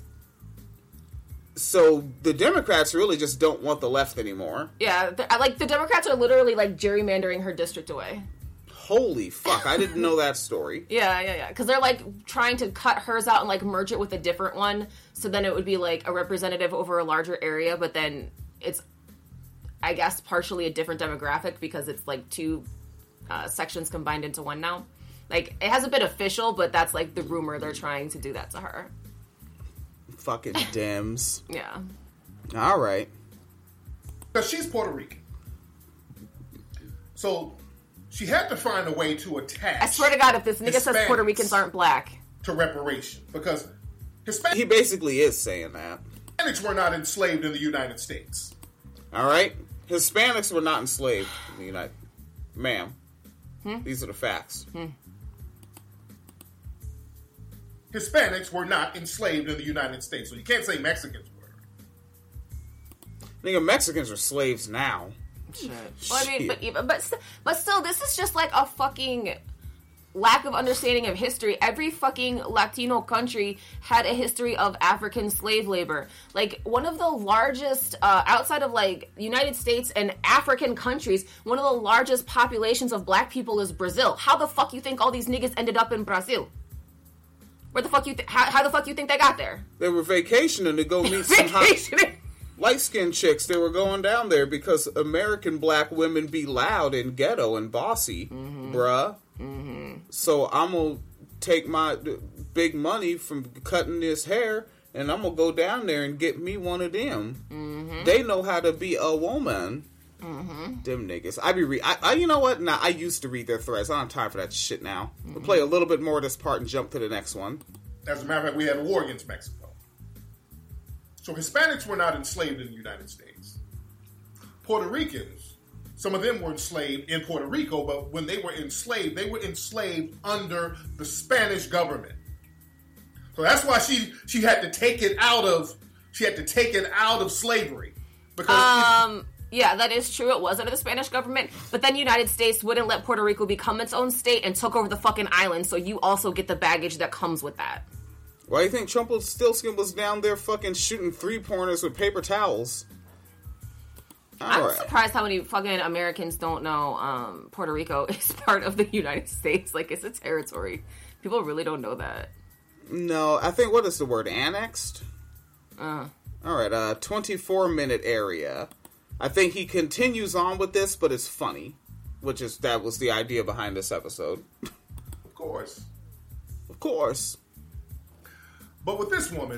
So the Democrats really just don't want the left anymore. Yeah, the Democrats are literally, like, gerrymandering her district away. Holy fuck, I didn't know that story. Yeah. Because they're, like, trying to cut hers out and, like, merge it with a different one. So then it would be, like, a representative over a larger area. But then it's, I guess, partially a different demographic because it's, like, two sections combined into one now. Like, it hasn't been official, but that's, like, the rumor they're trying to do that to her. Fucking Dems. Yeah. All right. Because she's Puerto Rican. So, she had to find a way to attach... I swear to God, if this nigga says Puerto Ricans aren't black... ...to reparation. Because Hispanics... He basically is saying that. Hispanics were not enslaved in the United States. All right? Hispanics were not enslaved in the United... Ma'am. These are the facts. Hispanics were not enslaved in the United States, so you can't say Mexicans were. Nigga, Mexicans are slaves now. Shit. Well, I mean, but still, this is just like a fucking lack of understanding of history. Every fucking Latino country had a history of African slave labor. Like, one of the largest, outside of, like, United States and African countries, one of the largest populations of black people is Brazil. How the fuck you think all these niggas ended up in Brazil? Where the fuck you how the fuck you think they got there? They were vacationing to go meet some hot light-skinned chicks. They were going down there because American black women be loud and ghetto and bossy, bruh. So I'm gonna take my big money from cutting this hair, and I'm gonna go down there and get me one of them. They know how to be a woman. Them niggas. I you know what? Nah, I used to read their threads. I don't have time for that shit now. We'll play a little bit more of this part and jump to the next one. As a matter of fact, we had a war against Mexico. So Hispanics were not enslaved in the United States. Puerto Ricans, some of them were enslaved in Puerto Rico, but when they were enslaved under the Spanish government. So that's why she had to take it out of slavery. Because yeah, that is true. It was under the Spanish government. But then the United States wouldn't let Puerto Rico become its own state and took over the fucking island, so you also get the baggage that comes with that. Why do you think Rumpelstiltskin was down there fucking shooting three-pointers with paper towels? I'm surprised how many fucking Americans don't know Puerto Rico is part of the United States. Like, it's a territory. People really don't know that. No, I think, what is the word? Annexed? All right, 24-minute area. I think he continues on with this, but it's funny. That was the idea behind this episode. Of course. Of course. But with this woman,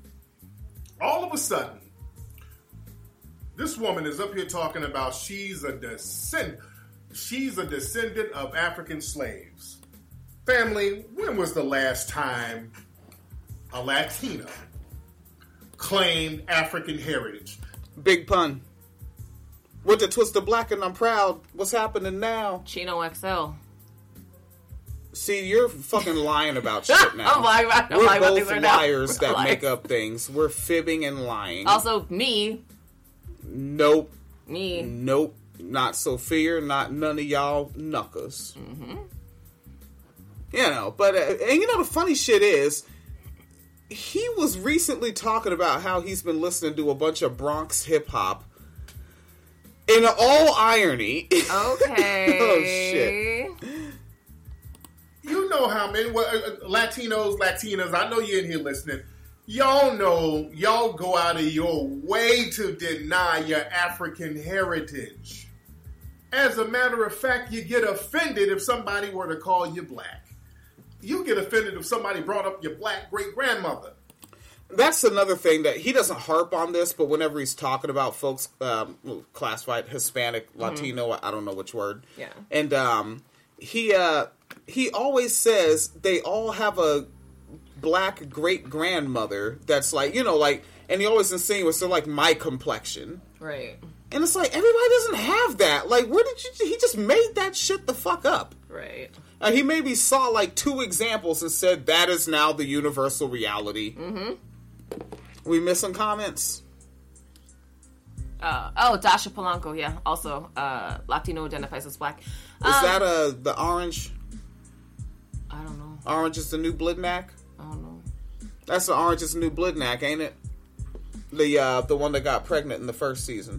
all of a sudden, this woman is up here talking about she's a descendant. she's a descendant of African slaves. Family, when was the last time a Latina claimed African heritage? Big pun. With the twist of black and I'm proud. What's happening now? Chino XL. See, you're fucking lying about shit now. I'm lying about We're both things right liars now. that make up things. We're fibbing and lying. Also, me. Nope. Me. Nope. Not Sophia. Not none of y'all knuckers. Mm-hmm. You know, but and you know the funny shit is, he was recently talking about how he's been listening to a bunch of Bronx hip hop. In all irony. Okay. Oh shit. You know how many Latinos, Latinas, I know you're in here listening. Y'all know, y'all go out of your way to deny your African heritage. As a matter of fact, you get offended if somebody were to call you black. You get offended if somebody brought up your black great-grandmother. That's another thing that he doesn't harp on this, but whenever he's talking about folks classified Hispanic, Latino, I don't know which word. Yeah. And he always says they all have a black great-grandmother that's like, you know, like, and he always insinuates they're like my complexion. Right. And it's like, everybody doesn't have that. Like, where did you, he just made that shit the fuck up. Right. He maybe saw like 2 examples and said that is now the universal reality. Mm-hmm. We missing comments? Dasha Polanco, yeah. Also, Latino identifies as black. Is that the orange? I don't know. Orange is the new Blidnack? I don't know. That's the Orange is the new Blidnack, ain't it? The one that got pregnant in the first season.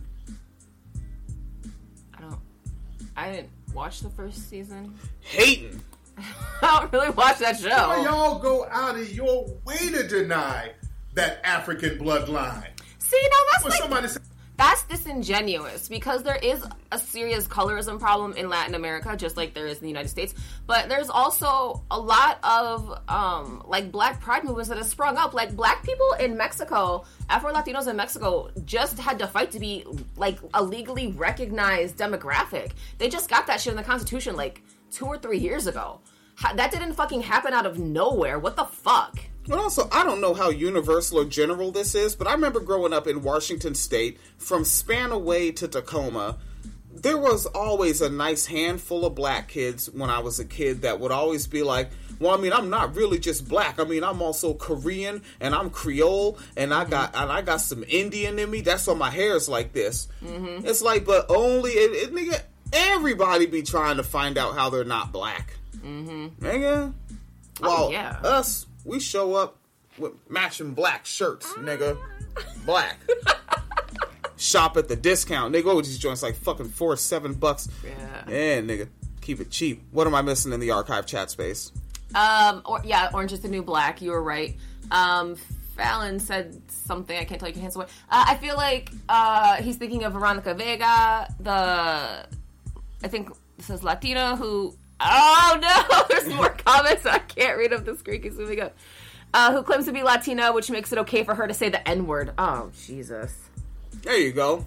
I didn't watch the first season. Hating. I don't really watch that show. Why y'all go out of your way to deny that African bloodline? See, no, that's When like... somebody say, That's disingenuous because there is a serious colorism problem in Latin America, just like there is in the United States. But there's also a lot of like black pride movements that have sprung up. Like black people in Mexico, Afro Latinos in Mexico, just had to fight to be like a legally recognized demographic. They just got that shit in the Constitution like 2 or 3 years ago. That didn't fucking happen out of nowhere. What the fuck? But also, I don't know how universal or general this is, but I remember growing up in Washington State, from Spanaway to Tacoma, there was always a nice handful of black kids when I was a kid that would always be like, well, I mean, I'm not really just black. I mean, I'm also Korean, and I'm Creole, and I got some Indian in me. That's why my hair is like this. Mm-hmm. It's like, but only, nigga, everybody be trying to find out how they're not black. Mm-hmm. Nigga. Well, yeah. Us, we show up with matching black shirts, nigga. Black. Shop at the discount. Nigga, go to these joints like fucking $4 or $7. Yeah, nigga. Keep it cheap. What am I missing in the archive chat space? Orange is the New Black. You were right. Fallon said something. I can't take your hands away. I feel like he's thinking of Veronica Vega, I think this is Latina who... Oh no! There's more comments. I can't read them. The screen keeps moving up. Who claims to be Latina, which makes it okay for her to say the N-word. Oh, Jesus. There you go.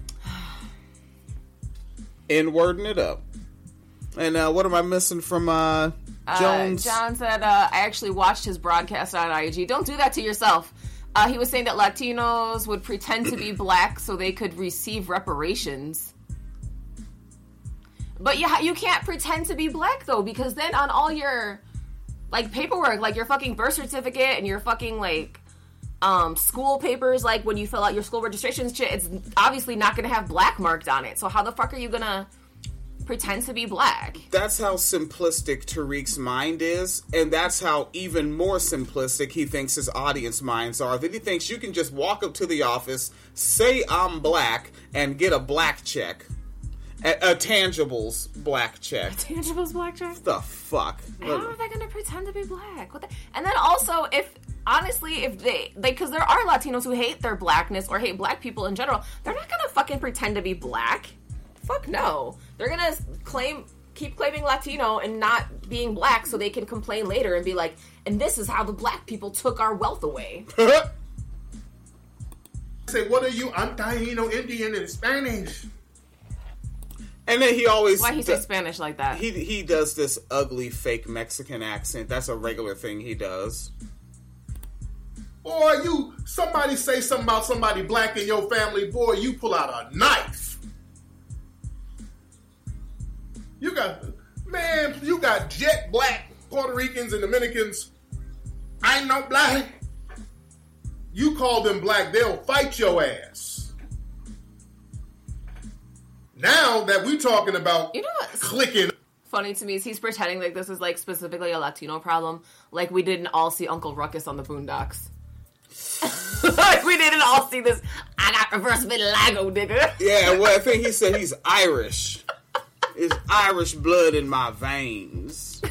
N-wording it up. And what am I missing from Jones? John said, I actually watched his broadcast on IG. Don't do that to yourself. He was saying that Latinos would pretend to be black so they could receive reparations. But you can't pretend to be black, though, because then on all your, like, paperwork, like your fucking birth certificate and your fucking, like, school papers, like, when you fill out your school registration shit, it's obviously not going to have black marked on it. So how the fuck are you going to pretend to be black? That's how simplistic Tariq's mind is, and that's how even more simplistic he thinks his audience minds are. That he thinks you can just walk up to the office, say I'm black, and get a black check. A Tangibles black check. Tangibles black check? The fuck? How are they going to pretend to be black? And then also, if they, because there are Latinos who hate their blackness or hate black people in general, they're not going to fucking pretend to be black. Fuck no. They're going to keep claiming Latino and not being black so they can complain later and be like, and this is how the black people took our wealth away. Say, what are you? I'm Taino, Indian, and Spanish. And then he always... Why he say Spanish like that? He does this ugly fake Mexican accent. That's a regular thing he does. Boy, somebody say something about somebody black in your family, boy, you pull out a knife. You got jet black Puerto Ricans and Dominicans. I ain't no black. You call them black, they'll fight your ass. Now that we're talking about clicking. Funny to me is he's pretending like this is like specifically a Latino problem. Like we didn't all see Uncle Ruckus on the Boondocks. Like we didn't all see this. I got reverse vitiligo, nigga. Yeah, well, I think he said he's Irish. It's Irish blood in my veins.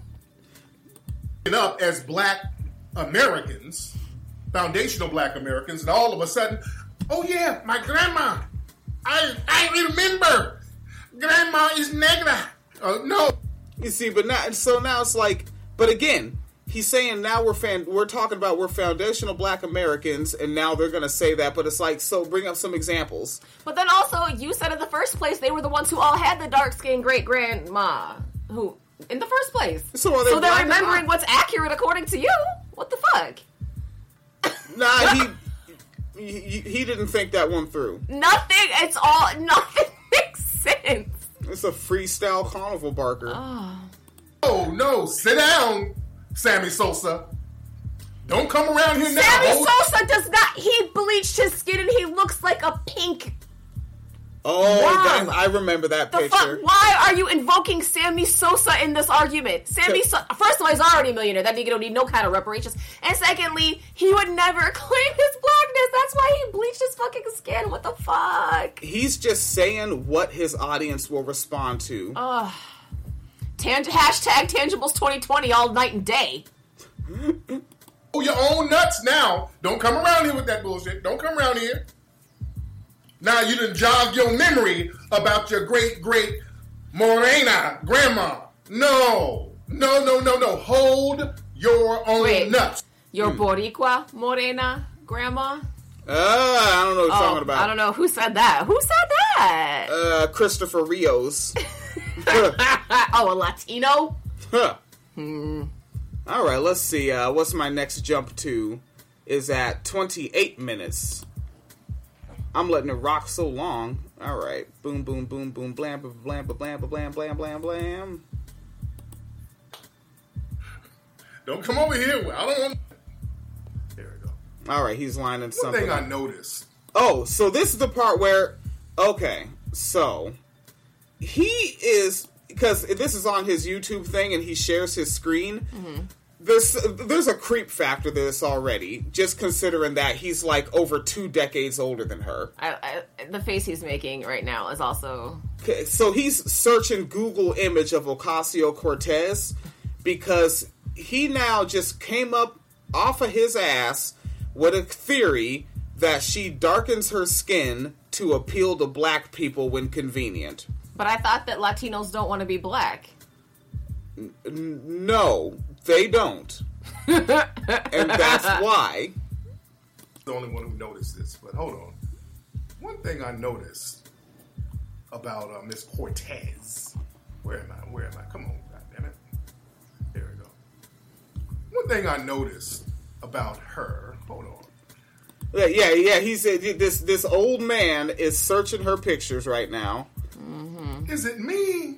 Up as black Americans, foundational black Americans, and all of a sudden, oh yeah, my grandma. I remember. Grandma is negra. No. You see, but now it's like, but again, he's saying now we're talking about we're foundational black Americans, and now they're going to say that, but it's like, so bring up some examples. But then also, you said in the first place they were the ones who all had the dark-skinned great-grandma, who, in the first place. So they're remembering what's accurate according to you? What the fuck? Nah, he didn't think that one through. Nothing makes sense. It's a freestyle carnival barker. Oh, no, sit down, Sammy Sosa. Don't come around here now. Sammy Sosa does not, he bleached his skin and he looks like a pink. Oh, I remember that picture. Why are you invoking Sammy Sosa in this argument? First of all, he's already a millionaire. That nigga don't need no kind of reparations. And secondly, he would never claim his blackness. That's why he bleached his fucking skin. What the fuck? He's just saying what his audience will respond to. Hashtag Tangibles 2020 all night and day. Oh, your own nuts now. Don't come around here with that bullshit. Don't come around here. Now you done jogged your memory about your great Morena grandma. No. Hold your own nuts. Your Boricua Morena grandma? I don't know what you're talking about. I don't know. Who said that? Christopher Rios. A Latino? Huh. All right, let's see. What's my next jump to? Is at 28 minutes. I'm letting it rock so long. All right. Boom, boom, boom, boom, blam, blam, blam, blam, blam, blam, blam, blam. Don't come over here. I don't want... There we go. All right, he's lining something. One thing I noticed. Oh, so this is the part where... Okay, so... He is... Because this is on his YouTube thing and he shares his screen. Mm-hmm. There's a creep factor to this already, just considering that he's like over 2 decades older than her. The face he's making right now is also... Okay, so he's searching Google image of Ocasio-Cortez because he now just came up off of his ass with a theory that she darkens her skin to appeal to black people when convenient. But I thought that Latinos don't want to be black. No, they don't. And that's why. The only one who noticed this, but hold on. One thing I noticed about Miss Cortez. Where am I? Come on, goddammit. There we go. One thing I noticed about her. Hold on. Yeah. He said this old man is searching her pictures right now. Mm-hmm. Is it me?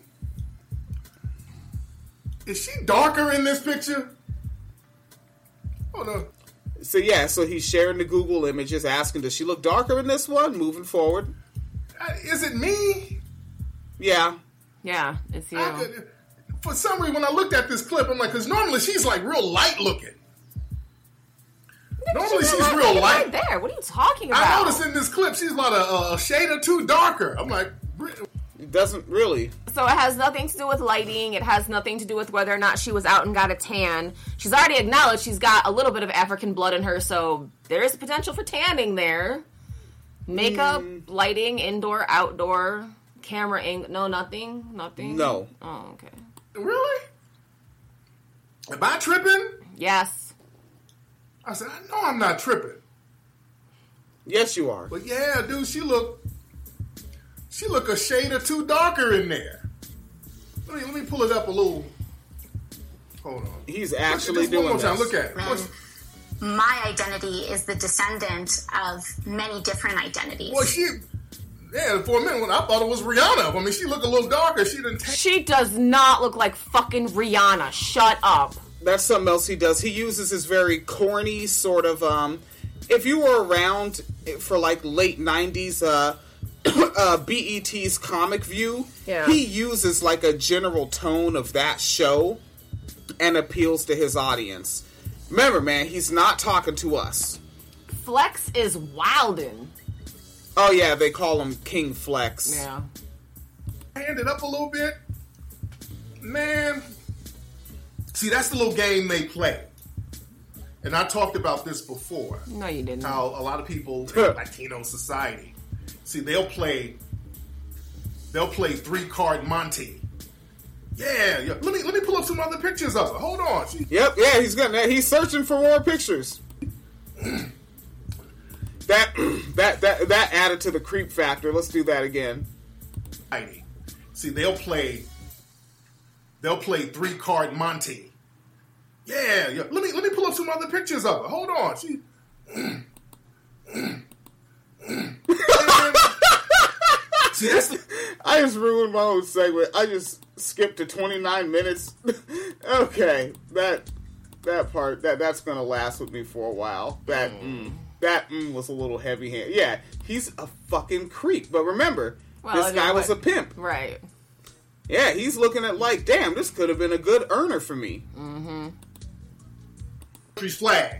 Is she darker in this picture? Hold on. So he's sharing the Google images, asking, does she look darker in this one? Moving forward. Is it me? Yeah. Yeah, it's you. For some reason, when I looked at this clip, I'm like, because normally she's like real light looking. Normally she's real light. Right there. What are you talking about? I noticed in this clip she's about a shade or two darker. I'm like, it doesn't really. So it has nothing to do with lighting. It has nothing to do with whether or not she was out and got a tan. She's already acknowledged she's got a little bit of African blood in her, so there is potential for tanning there. Makeup, lighting, indoor, outdoor, camera angle. No, nothing? No. Oh, okay. Really? Am I tripping? Yes. I said, I know I'm not tripping. Yes, you are. But yeah, dude, she looked She look a shade or two darker in there. Let me pull it up a little. Hold on. He's actually doing one more time. this. Look at it. My identity is the descendant of many different identities. Well, for a minute, when I thought it was Rihanna. I mean, she looked a little darker. She does not look like fucking Rihanna. Shut up. That's something else he does. He uses his very corny sort of, if you were around for like late 90s, BET's Comic View, he uses like a general tone of that show and appeals to his audience. Remember, man, he's not talking to us. Flex is wildin'. Oh, yeah, they call him King Flex. Yeah. Hand it up a little bit. Man. See, that's the little game they play. And I talked about this before. No, you didn't. How a lot of people in Latino society, see, they'll play 3-card Monte. Yeah. Let me pull up some other pictures of her. Hold on. He's searching for more pictures. That added to the creep factor. Let's do that again. See, they'll play 3-card Monte. Yeah. Let me pull up some other pictures of her. Hold on. See, I just ruined my own segment. I just skipped to 29 minutes. Okay, that part that's gonna last with me for a while. That was a little heavy-handed. Yeah, he's a fucking creep. But remember, this guy was a pimp. Right. Yeah, he's looking at like, damn, this could have been a good earner for me. Mm-hmm. Country's flag.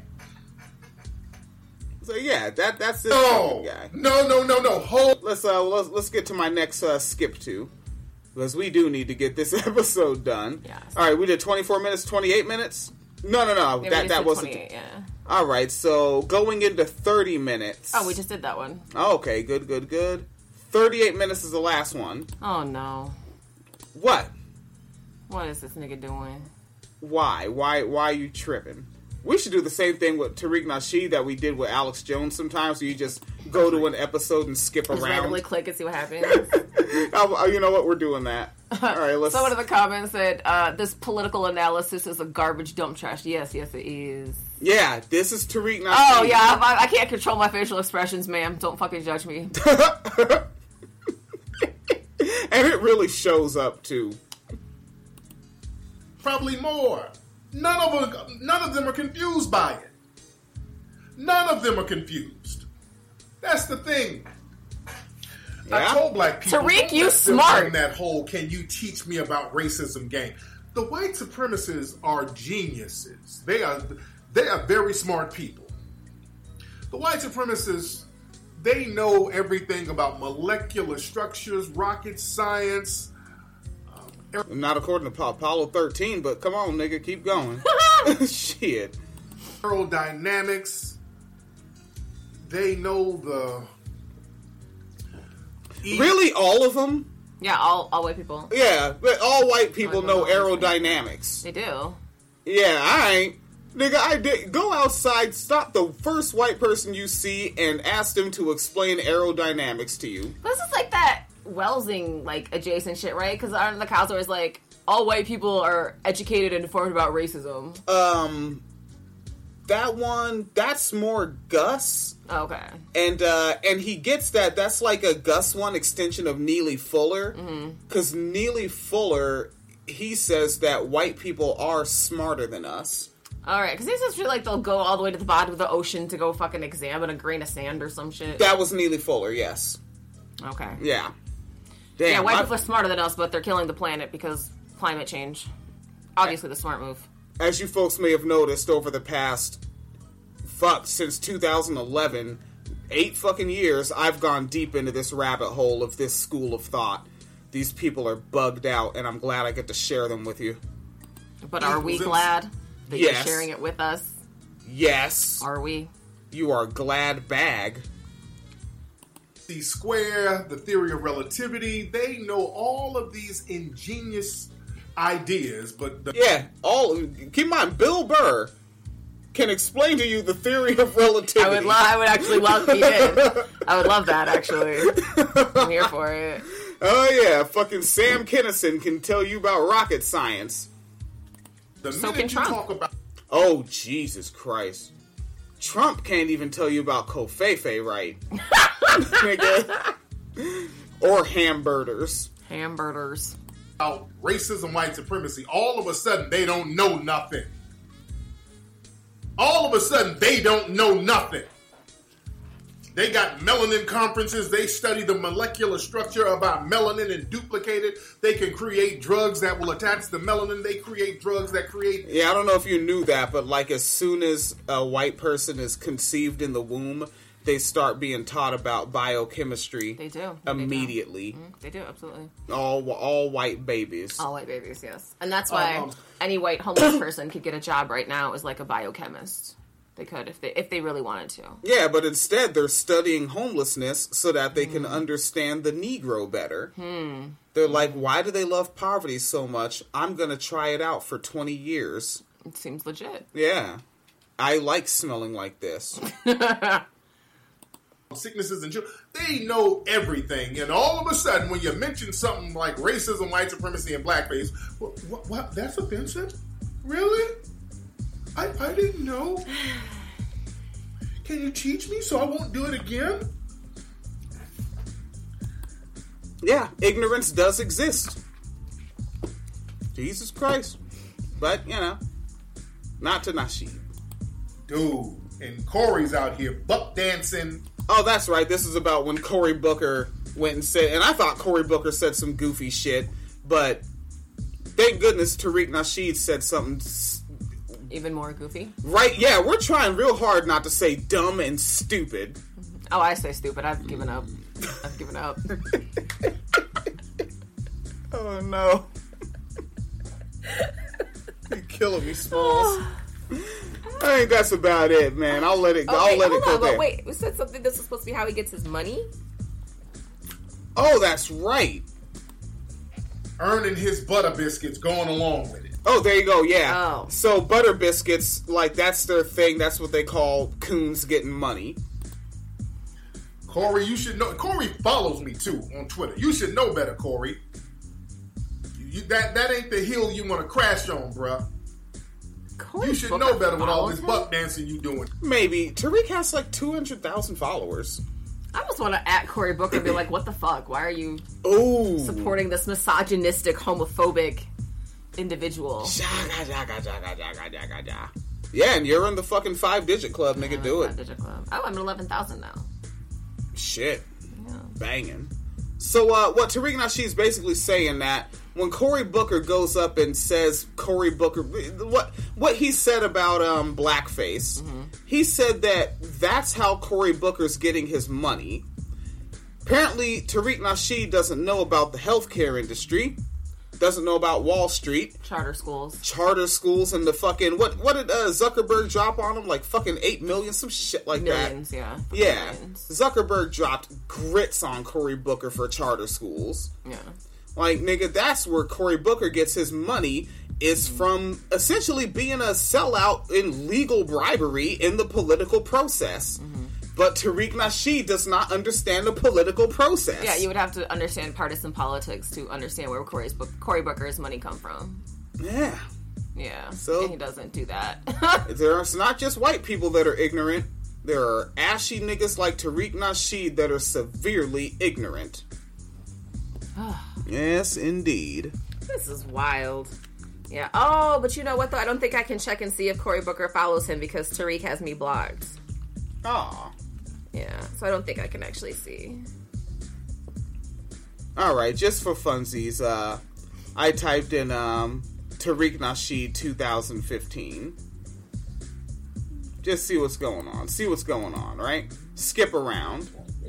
So yeah, that's this guy. No. Hold. Let's get to my next skip to, because we do need to get this episode done. Yes. All right, we did 24 minutes, 28 minutes. No. Yeah, that wasn't. 28, yeah. All right, so going into 30 minutes. Oh, we just did that one. Oh, okay, good. 38 minutes is the last one. Oh no. What? What is this nigga doing? Why are you tripping? We should do the same thing with Tariq Nasheed that we did with Alex Jones sometimes, where you just go to an episode and skip around. Randomly click and see what happens. You know what? We're doing that. All right, let's... Someone in the comments said, this political analysis is a garbage dump trash. Yes, it is. Yeah, this is Tariq Nasheed. Oh, yeah, I can't control my facial expressions, ma'am. Don't fucking judge me. And it really shows up, too. Probably more. None of them are confused by it. None of them are confused. That's the thing. Yeah. I told black people, Tariq, you smart. In that whole "can you teach me about racism" game. The white supremacists are geniuses. They are very smart people. The white supremacists, they know everything about molecular structures, rocket science. Not according to Apollo 13, but come on, nigga, keep going. Shit. Aerodynamics. They know Really, all of them? Yeah, all white people. Yeah, but all white people know aerodynamics. They do. Yeah, I ain't. Nigga, I did. Go outside, stop the first white person you see, and ask them to explain aerodynamics to you. This is like that Welsing, like, adjacent shit, right? Because aren't the cows always like, all white people are educated and informed about racism? That one, that's more Gus. Okay. And he gets that. That's like a Gus one extension of Neely Fuller. Because Neely Fuller, he says that white people are smarter than us. Alright, because he says like they'll go all the way to the bottom of the ocean to go fucking examine a grain of sand or some shit. That was Neely Fuller, yes. Okay. Yeah. Damn, yeah, white people are smarter than us, but they're killing the planet because climate change. Obviously the smart move. As you folks may have noticed over the past, since 2011, 8 fucking years, I've gone deep into this rabbit hole of this school of thought. These people are bugged out, and I'm glad I get to share them with you. But are we glad that you're sharing it with us? Yes. Are we? You are glad bag. The square, the theory of relativity, they know all of these ingenious ideas, but... keep in mind, Bill Burr, can explain to you the theory of relativity. I would actually love if he did. I would love that, actually. I'm here for it. Oh, yeah. Fucking Sam Kinison can tell you about rocket science. So can Trump. Oh, Jesus Christ. Trump can't even tell you about Covfefe, right? Nigga. Or hamburgers. Hamburgers. About racism, white supremacy. All of a sudden, they don't know nothing. All of a sudden, they don't know nothing. They got melanin conferences. They study the molecular structure about melanin and duplicate it. They can create drugs that will attach the melanin. They create drugs that create... Yeah, I don't know if you knew that, but like as soon as a white person is conceived in the womb, they start being taught about biochemistry. They do. Immediately. They do, absolutely. All white babies. All white babies, yes. And that's why any white homeless person could get a job right now as like a biochemist. They could if they really wanted to. Yeah, but instead they're studying homelessness so that they can understand the Negro better. They're like, why do they love poverty so much? I'm going to try it out for 20 years. It seems legit. Yeah. I like smelling like this. Sicknesses and they know everything, and all of a sudden when you mention something like racism, white supremacy, and blackface, what that's offensive? Really? I didn't know. Can you teach me so I won't do it again? Yeah, ignorance does exist. Jesus Christ. But, you know, not to Nasheed. Dude, and Corey's out here buck dancing. Oh, that's right. This is about when Cory Booker went and said, and I thought Cory Booker said some goofy shit, but thank goodness Tariq Nasheed said something even more goofy. Right, yeah, we're trying real hard not to say dumb and stupid. Oh, I say stupid. I've given up. Oh, no. You're killing me, Smalls. I think that's about it, man. I'll let it go. I'll let it go there. But wait, we said something this is supposed to be how he gets his money? Oh, that's right. Earning his butter biscuits, going along with it. Oh, there you go, yeah. Oh. So, butter biscuits, like, that's their thing. That's what they call coons getting money. Corey, you should know. Corey follows me, too, on Twitter. You should know better, Corey. That ain't the hill you want to crash on, bruh. You should know better with all this buck dancing you doing. Maybe. Tariq has, like, 200,000 followers. I almost want to at Cory Booker and be like, what the fuck? Why are you supporting this misogynistic, homophobic individual? Yeah, and you're in the fucking 5-digit club, nigga. Do it. 5-digit club. Oh, I'm at 11,000 now. Shit. Yeah. Banging. So, what Tariq Nasheed's basically saying that when Cory Booker goes up and says Cory Booker, what he said about blackface, he said that that's how Cory Booker's getting his money. Apparently, Tariq Nasheed doesn't know about the healthcare industry, doesn't know about Wall Street, charter schools, and the fucking what did Zuckerberg drop on him? Like fucking 8 million, some shit like millions, that. Yeah. Zuckerberg dropped grits on Cory Booker for charter schools. Yeah. Like, nigga, that's where Cory Booker gets his money, is from essentially being a sellout in legal bribery in the political process. But Tariq Nasheed does not understand the political process. Yeah, you would have to understand partisan politics to understand where Cory Booker's money come from. Yeah. Yeah, so and he doesn't do that. There's not just white people that are ignorant. There are ashy niggas like Tariq Nasheed that are severely ignorant. Yes, indeed. This is wild. Yeah. Oh, but you know what, though? I don't think I can check and see if Cory Booker follows him because Tariq has me blocked. Aw. Yeah, so I don't think I can actually see. Alright, just for funsies, I typed in Tariq Nasheed 2015. Just see what's going on. See what's going on, right? Skip around.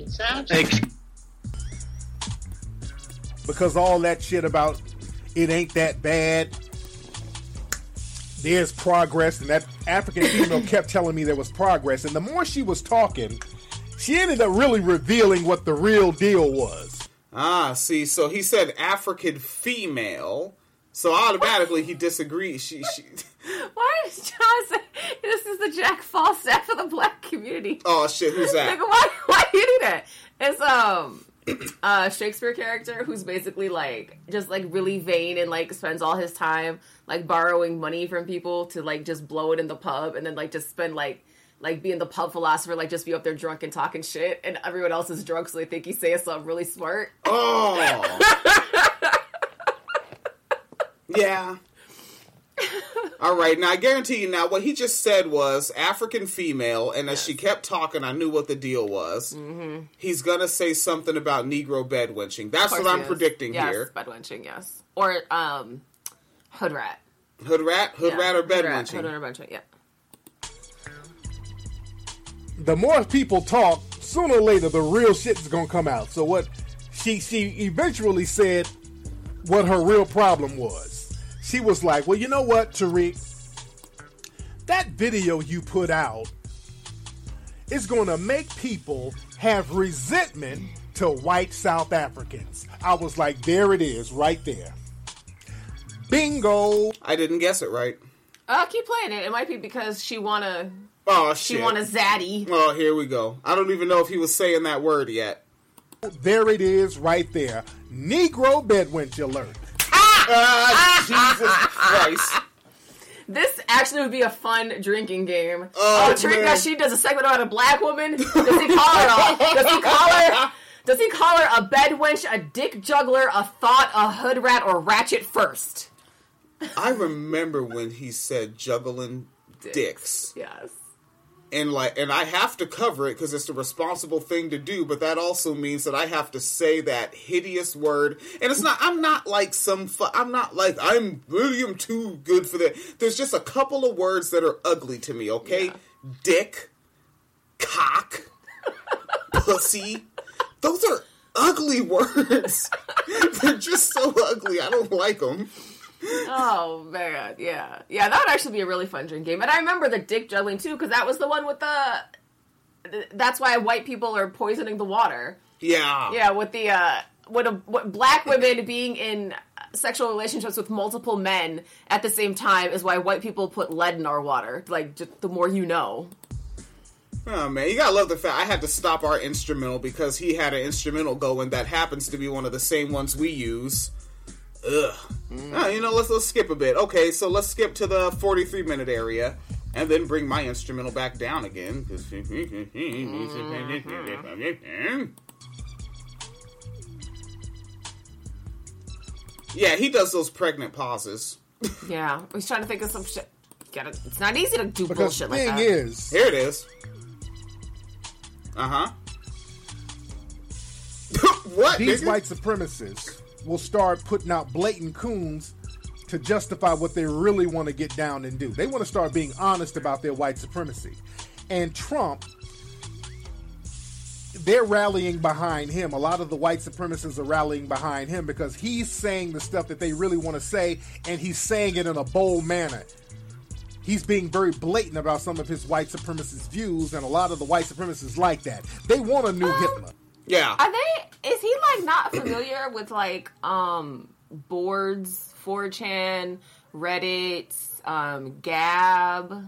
Because all that shit about it ain't that bad. There's progress, and that African female kept telling me there was progress. And the more she was talking, she ended up really revealing what the real deal was. Ah, see, so he said African female, so automatically he disagrees. She Why is John saying This is the Jack Falstaff of the black community. Oh shit, who's that? Like, why you do that? It's a Shakespeare character who's basically like just like really vain and like spends all his time like borrowing money from people to like just blow it in the pub and then like just spend like being the pub philosopher, like just be up there drunk and talking shit, and everyone else is drunk, so they think he's saying something really smart. Oh, yeah. All right, now I guarantee you. Now what he just said was African female, and as she kept talking, I knew what the deal was. Mm-hmm. He's gonna say something about Negro bedwenching. That's what I'm predicting here. Bedwenching, yes, or hood rat. Hood rat or bedwenching. Hood rat or bedwenching, yeah. The more people talk, sooner or later the real shit is gonna come out. So what she eventually said what her real problem was. She was like, well, you know what, Tariq? That video you put out is gonna make people have resentment to white South Africans. I was like, there it is, right there. Bingo. I didn't guess it right. Keep playing it. It might be because she wanna Oh, shit. She want a zaddy. Oh, here we go. I don't even know if he was saying that word yet. There it is, right there. Negro bedwench alert. Jesus Christ. This actually would be a fun drinking game. Tariq Nasheed does a segment about a black woman. Does he call her Does he call her a bedwench, a dick juggler, a thought, a hood rat, or ratchet first? I remember when he said juggling dicks. Yes. And I have to cover it because it's the responsible thing to do, but that also means that I have to say that hideous word. And it's not, I'm not like I'm too good for that. There's just a couple of words that are ugly to me, okay? Yeah. Dick, cock, pussy. Those are ugly words. They're just so ugly. I don't like them. Oh, man, yeah. Yeah, that would actually be a really fun drink game. And I remember the dick juggling, too, because that was the one with that's why white people are poisoning the water. Yeah. Yeah, with what black women being in sexual relationships with multiple men at the same time is why white people put lead in our water. Like, just the more you know. Oh, man, you gotta love the fact I had to stop our instrumental because he had an instrumental going that happens to be one of the same ones we use. Ugh. Let's skip a bit. Okay, so let's skip to the 43-minute area and then bring my instrumental back down again. Yeah, he does those pregnant pauses. Yeah, he's trying to think of some shit. It's not easy to do bullshit like that. Here it is. Uh-huh. What? These white supremacists will start putting out blatant coons to justify what they really want to get down and do. They want to start being honest about their white supremacy. And Trump, they're rallying behind him. A lot of the white supremacists are rallying behind him because he's saying the stuff that they really want to say, and he's saying it in a bold manner. He's being very blatant about some of his white supremacist views, and a lot of the white supremacists like that. They want a new Hitler. Yeah. Is he like not familiar with like boards, 4chan, Reddit, Gab,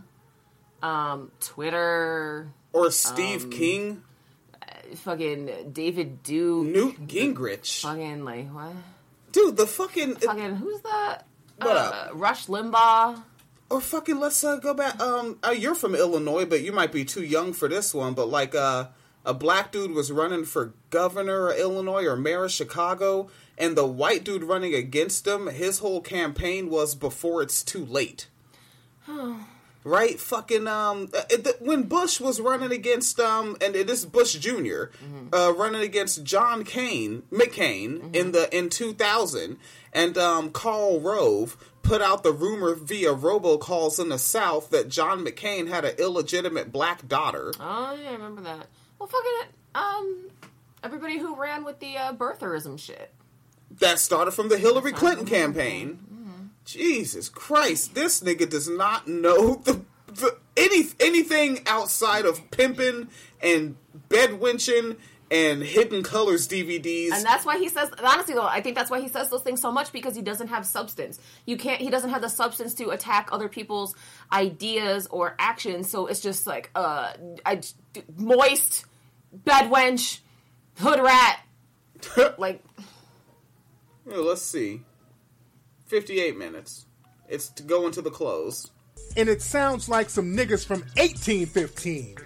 Twitter, or Steve King, fucking David Duke, Newt Gingrich, fucking like what? Dude, the fucking who's that? What up? Rush Limbaugh. Or fucking let's go back. You're from Illinois, but you might be too young for this one. But like a black dude was running for governor of Illinois or mayor of Chicago, and the white dude running against him, his whole campaign was before it's too late. Right? Fucking, when Bush was running against, and it is Bush Jr., running against John McCain in 2000, and Karl Rove put out the rumor via robocalls in the South that John McCain had an illegitimate black daughter. Oh, yeah, I remember that. Well, fucking, everybody who ran with the birtherism shit. That started from the Hillary Clinton campaign. Jesus Christ, this nigga does not know anything outside of pimping and bedwenching and Hidden Colors DVDs. And that's why he says, honestly though, I think that's why he says those things so much, because he doesn't have substance. He doesn't have the substance to attack other people's ideas or actions, so it's just like, moist, bed wench, hood rat. Like, well, let's see. 58 minutes. It's to go into the close. And it sounds like some niggas from 1815.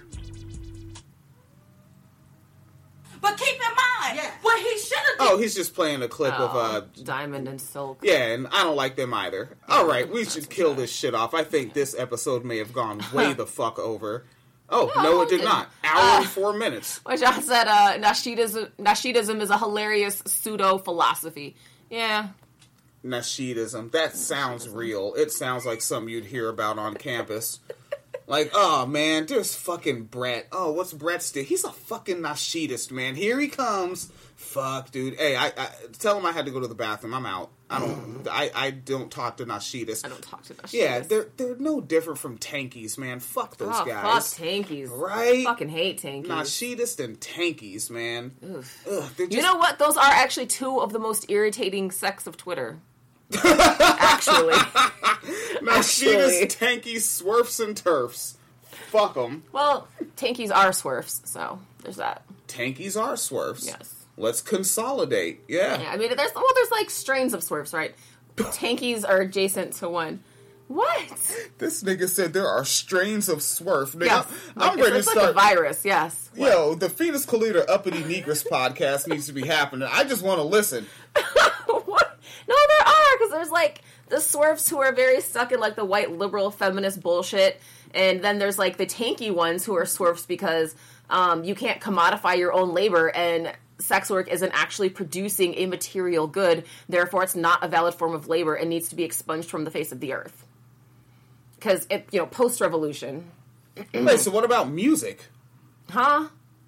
But keep in mind, what he should have done. Oh, he's just playing a clip of Diamond and Silk. Yeah, and I don't like them either. All right, we should kill this shit off. I think this episode may have gone way the fuck over. Oh, no, it did not. Hour and 4 minutes. Which I said, Nasheedism is a hilarious pseudo-philosophy. Yeah. Nasheedism. That sounds real. It sounds like something you'd hear about on campus. Like, oh, man, there's fucking Brett. Oh, what's Brett's deal? He's a fucking Nasheedist, man. Here he comes. Fuck, dude. Hey, I tell him I had to go to the bathroom. I'm out. I don't talk to Nasheedists. I don't talk to Nasheedists. Yeah, they're no different from Tankies, man. Fuck those guys. Fuck Tankies. Right? I fucking hate Tankies. Nasheedists and Tankies, man. Ugh, you know what? Those are actually two of the most irritating sects of Twitter. Actually. Nasheedists, Tankies, Swerfs, and Turfs. Fuck them. Well, Tankies are Swerfs, so there's that. Tankies are Swerfs. Yes. Let's consolidate. Yeah. I mean, there's like strains of Swerfs, right? Tankies are adjacent to one. What? This nigga said there are strains of Swerf. Nigga, yes. I'm ready to start. Like a virus, yes. Yo, the Fetus Collider Uppity Negress podcast needs to be happening. I just want to listen. What? No, there are, because there's like the Swerfs who are very stuck in like the white liberal feminist bullshit, and then there's like the tanky ones who are Swerfs because you can't commodify your own labor, and sex work isn't actually producing a material good, therefore it's not a valid form of labor and needs to be expunged from the face of the earth. Because, post-revolution. Wait, so what about music? Huh?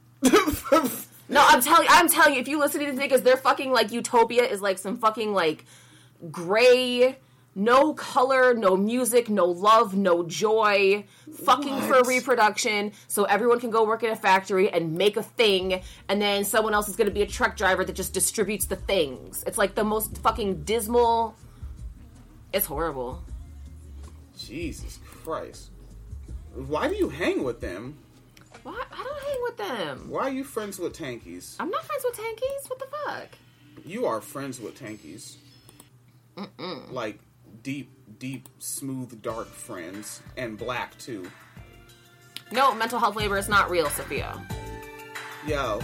No, I'm telling you, if you listen to these niggas, they're fucking, like, utopia is, like, some fucking, like, gray, no color, no music, no love, no joy, fucking for reproduction, so everyone can go work in a factory and make a thing, and then someone else is going to be a truck driver that just distributes the things. It's, like, the most fucking dismal... It's horrible. Jesus Christ. Why do you hang with them? What? I don't hang with them. Why are you friends with Tankies? I'm not friends with Tankies. What the fuck? You are friends with Tankies. Like, deep, smooth, dark friends. And black, too. No, mental health labor is not real, Sophia. Yo.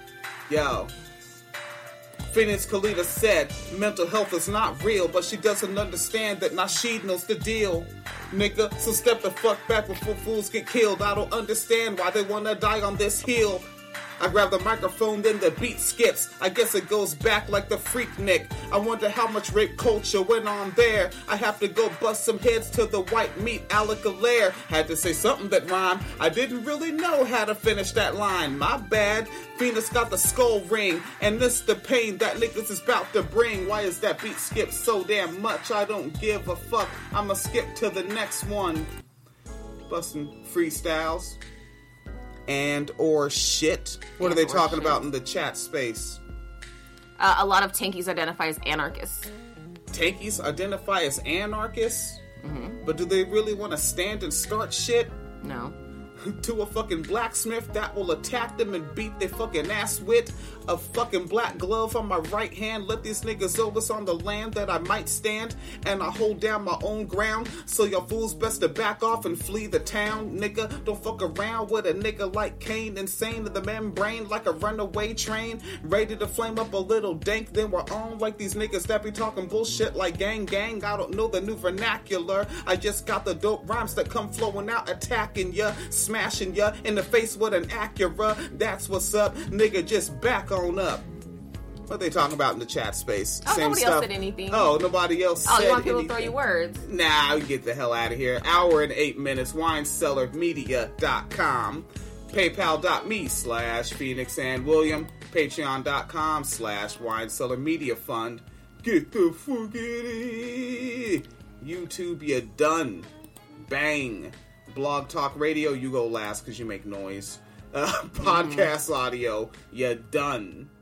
Phoenix Kalita said, mental health is not real, but she doesn't understand that Nasheed knows the deal. Nigga, so step the fuck back before fools get killed. I don't understand why they wanna die on this hill. I grab the microphone, then the beat skips. I guess it goes back like the Freaknik. I wonder how much rape culture went on there. I have to go bust some heads to the white meat Alec Alaire. Had to say something that rhymed. I didn't really know how to finish that line. My bad. Phoenix got the skull ring, and this the pain that niggas is about to bring. Why is that beat skip so damn much? I don't give a fuck. I'ma skip to the next one. Busting freestyles. And or shit. What are they talking about in the chat space? A lot of Tankies identify as anarchists. Tankies identify as anarchists? Mm-hmm. But do they really want to stand and start shit? No. To a fucking blacksmith that will attack them and beat their fucking ass with a fucking black glove on my right hand. Let these niggas over on the land that I might stand, and I hold down my own ground. So y'all fools best to back off and flee the town. Nigga, don't fuck around with a nigga like Kane. Insane to the membrane like a runaway train. Ready to flame up a little dank, then we're on like these niggas that be talking bullshit like gang. I don't know the new vernacular. I just got the dope rhymes that come flowing out, attacking ya, smashing ya in the face with an Acura. That's what's up, nigga, just back on up. What are they talking about in the chat space? Oh, same nobody stuff. else said anything. Oh, nobody else said anything. You want people to throw you words? Nah, get the hell out of here. Hour and 8 minutes, winecellarmedia.com, paypal.me/Phoenix and William, patreon.com/winecellarmediafund. Get the fuck in. YouTube, you done. Bang. Blog Talk Radio, you go last because you make noise. podcast audio, you done.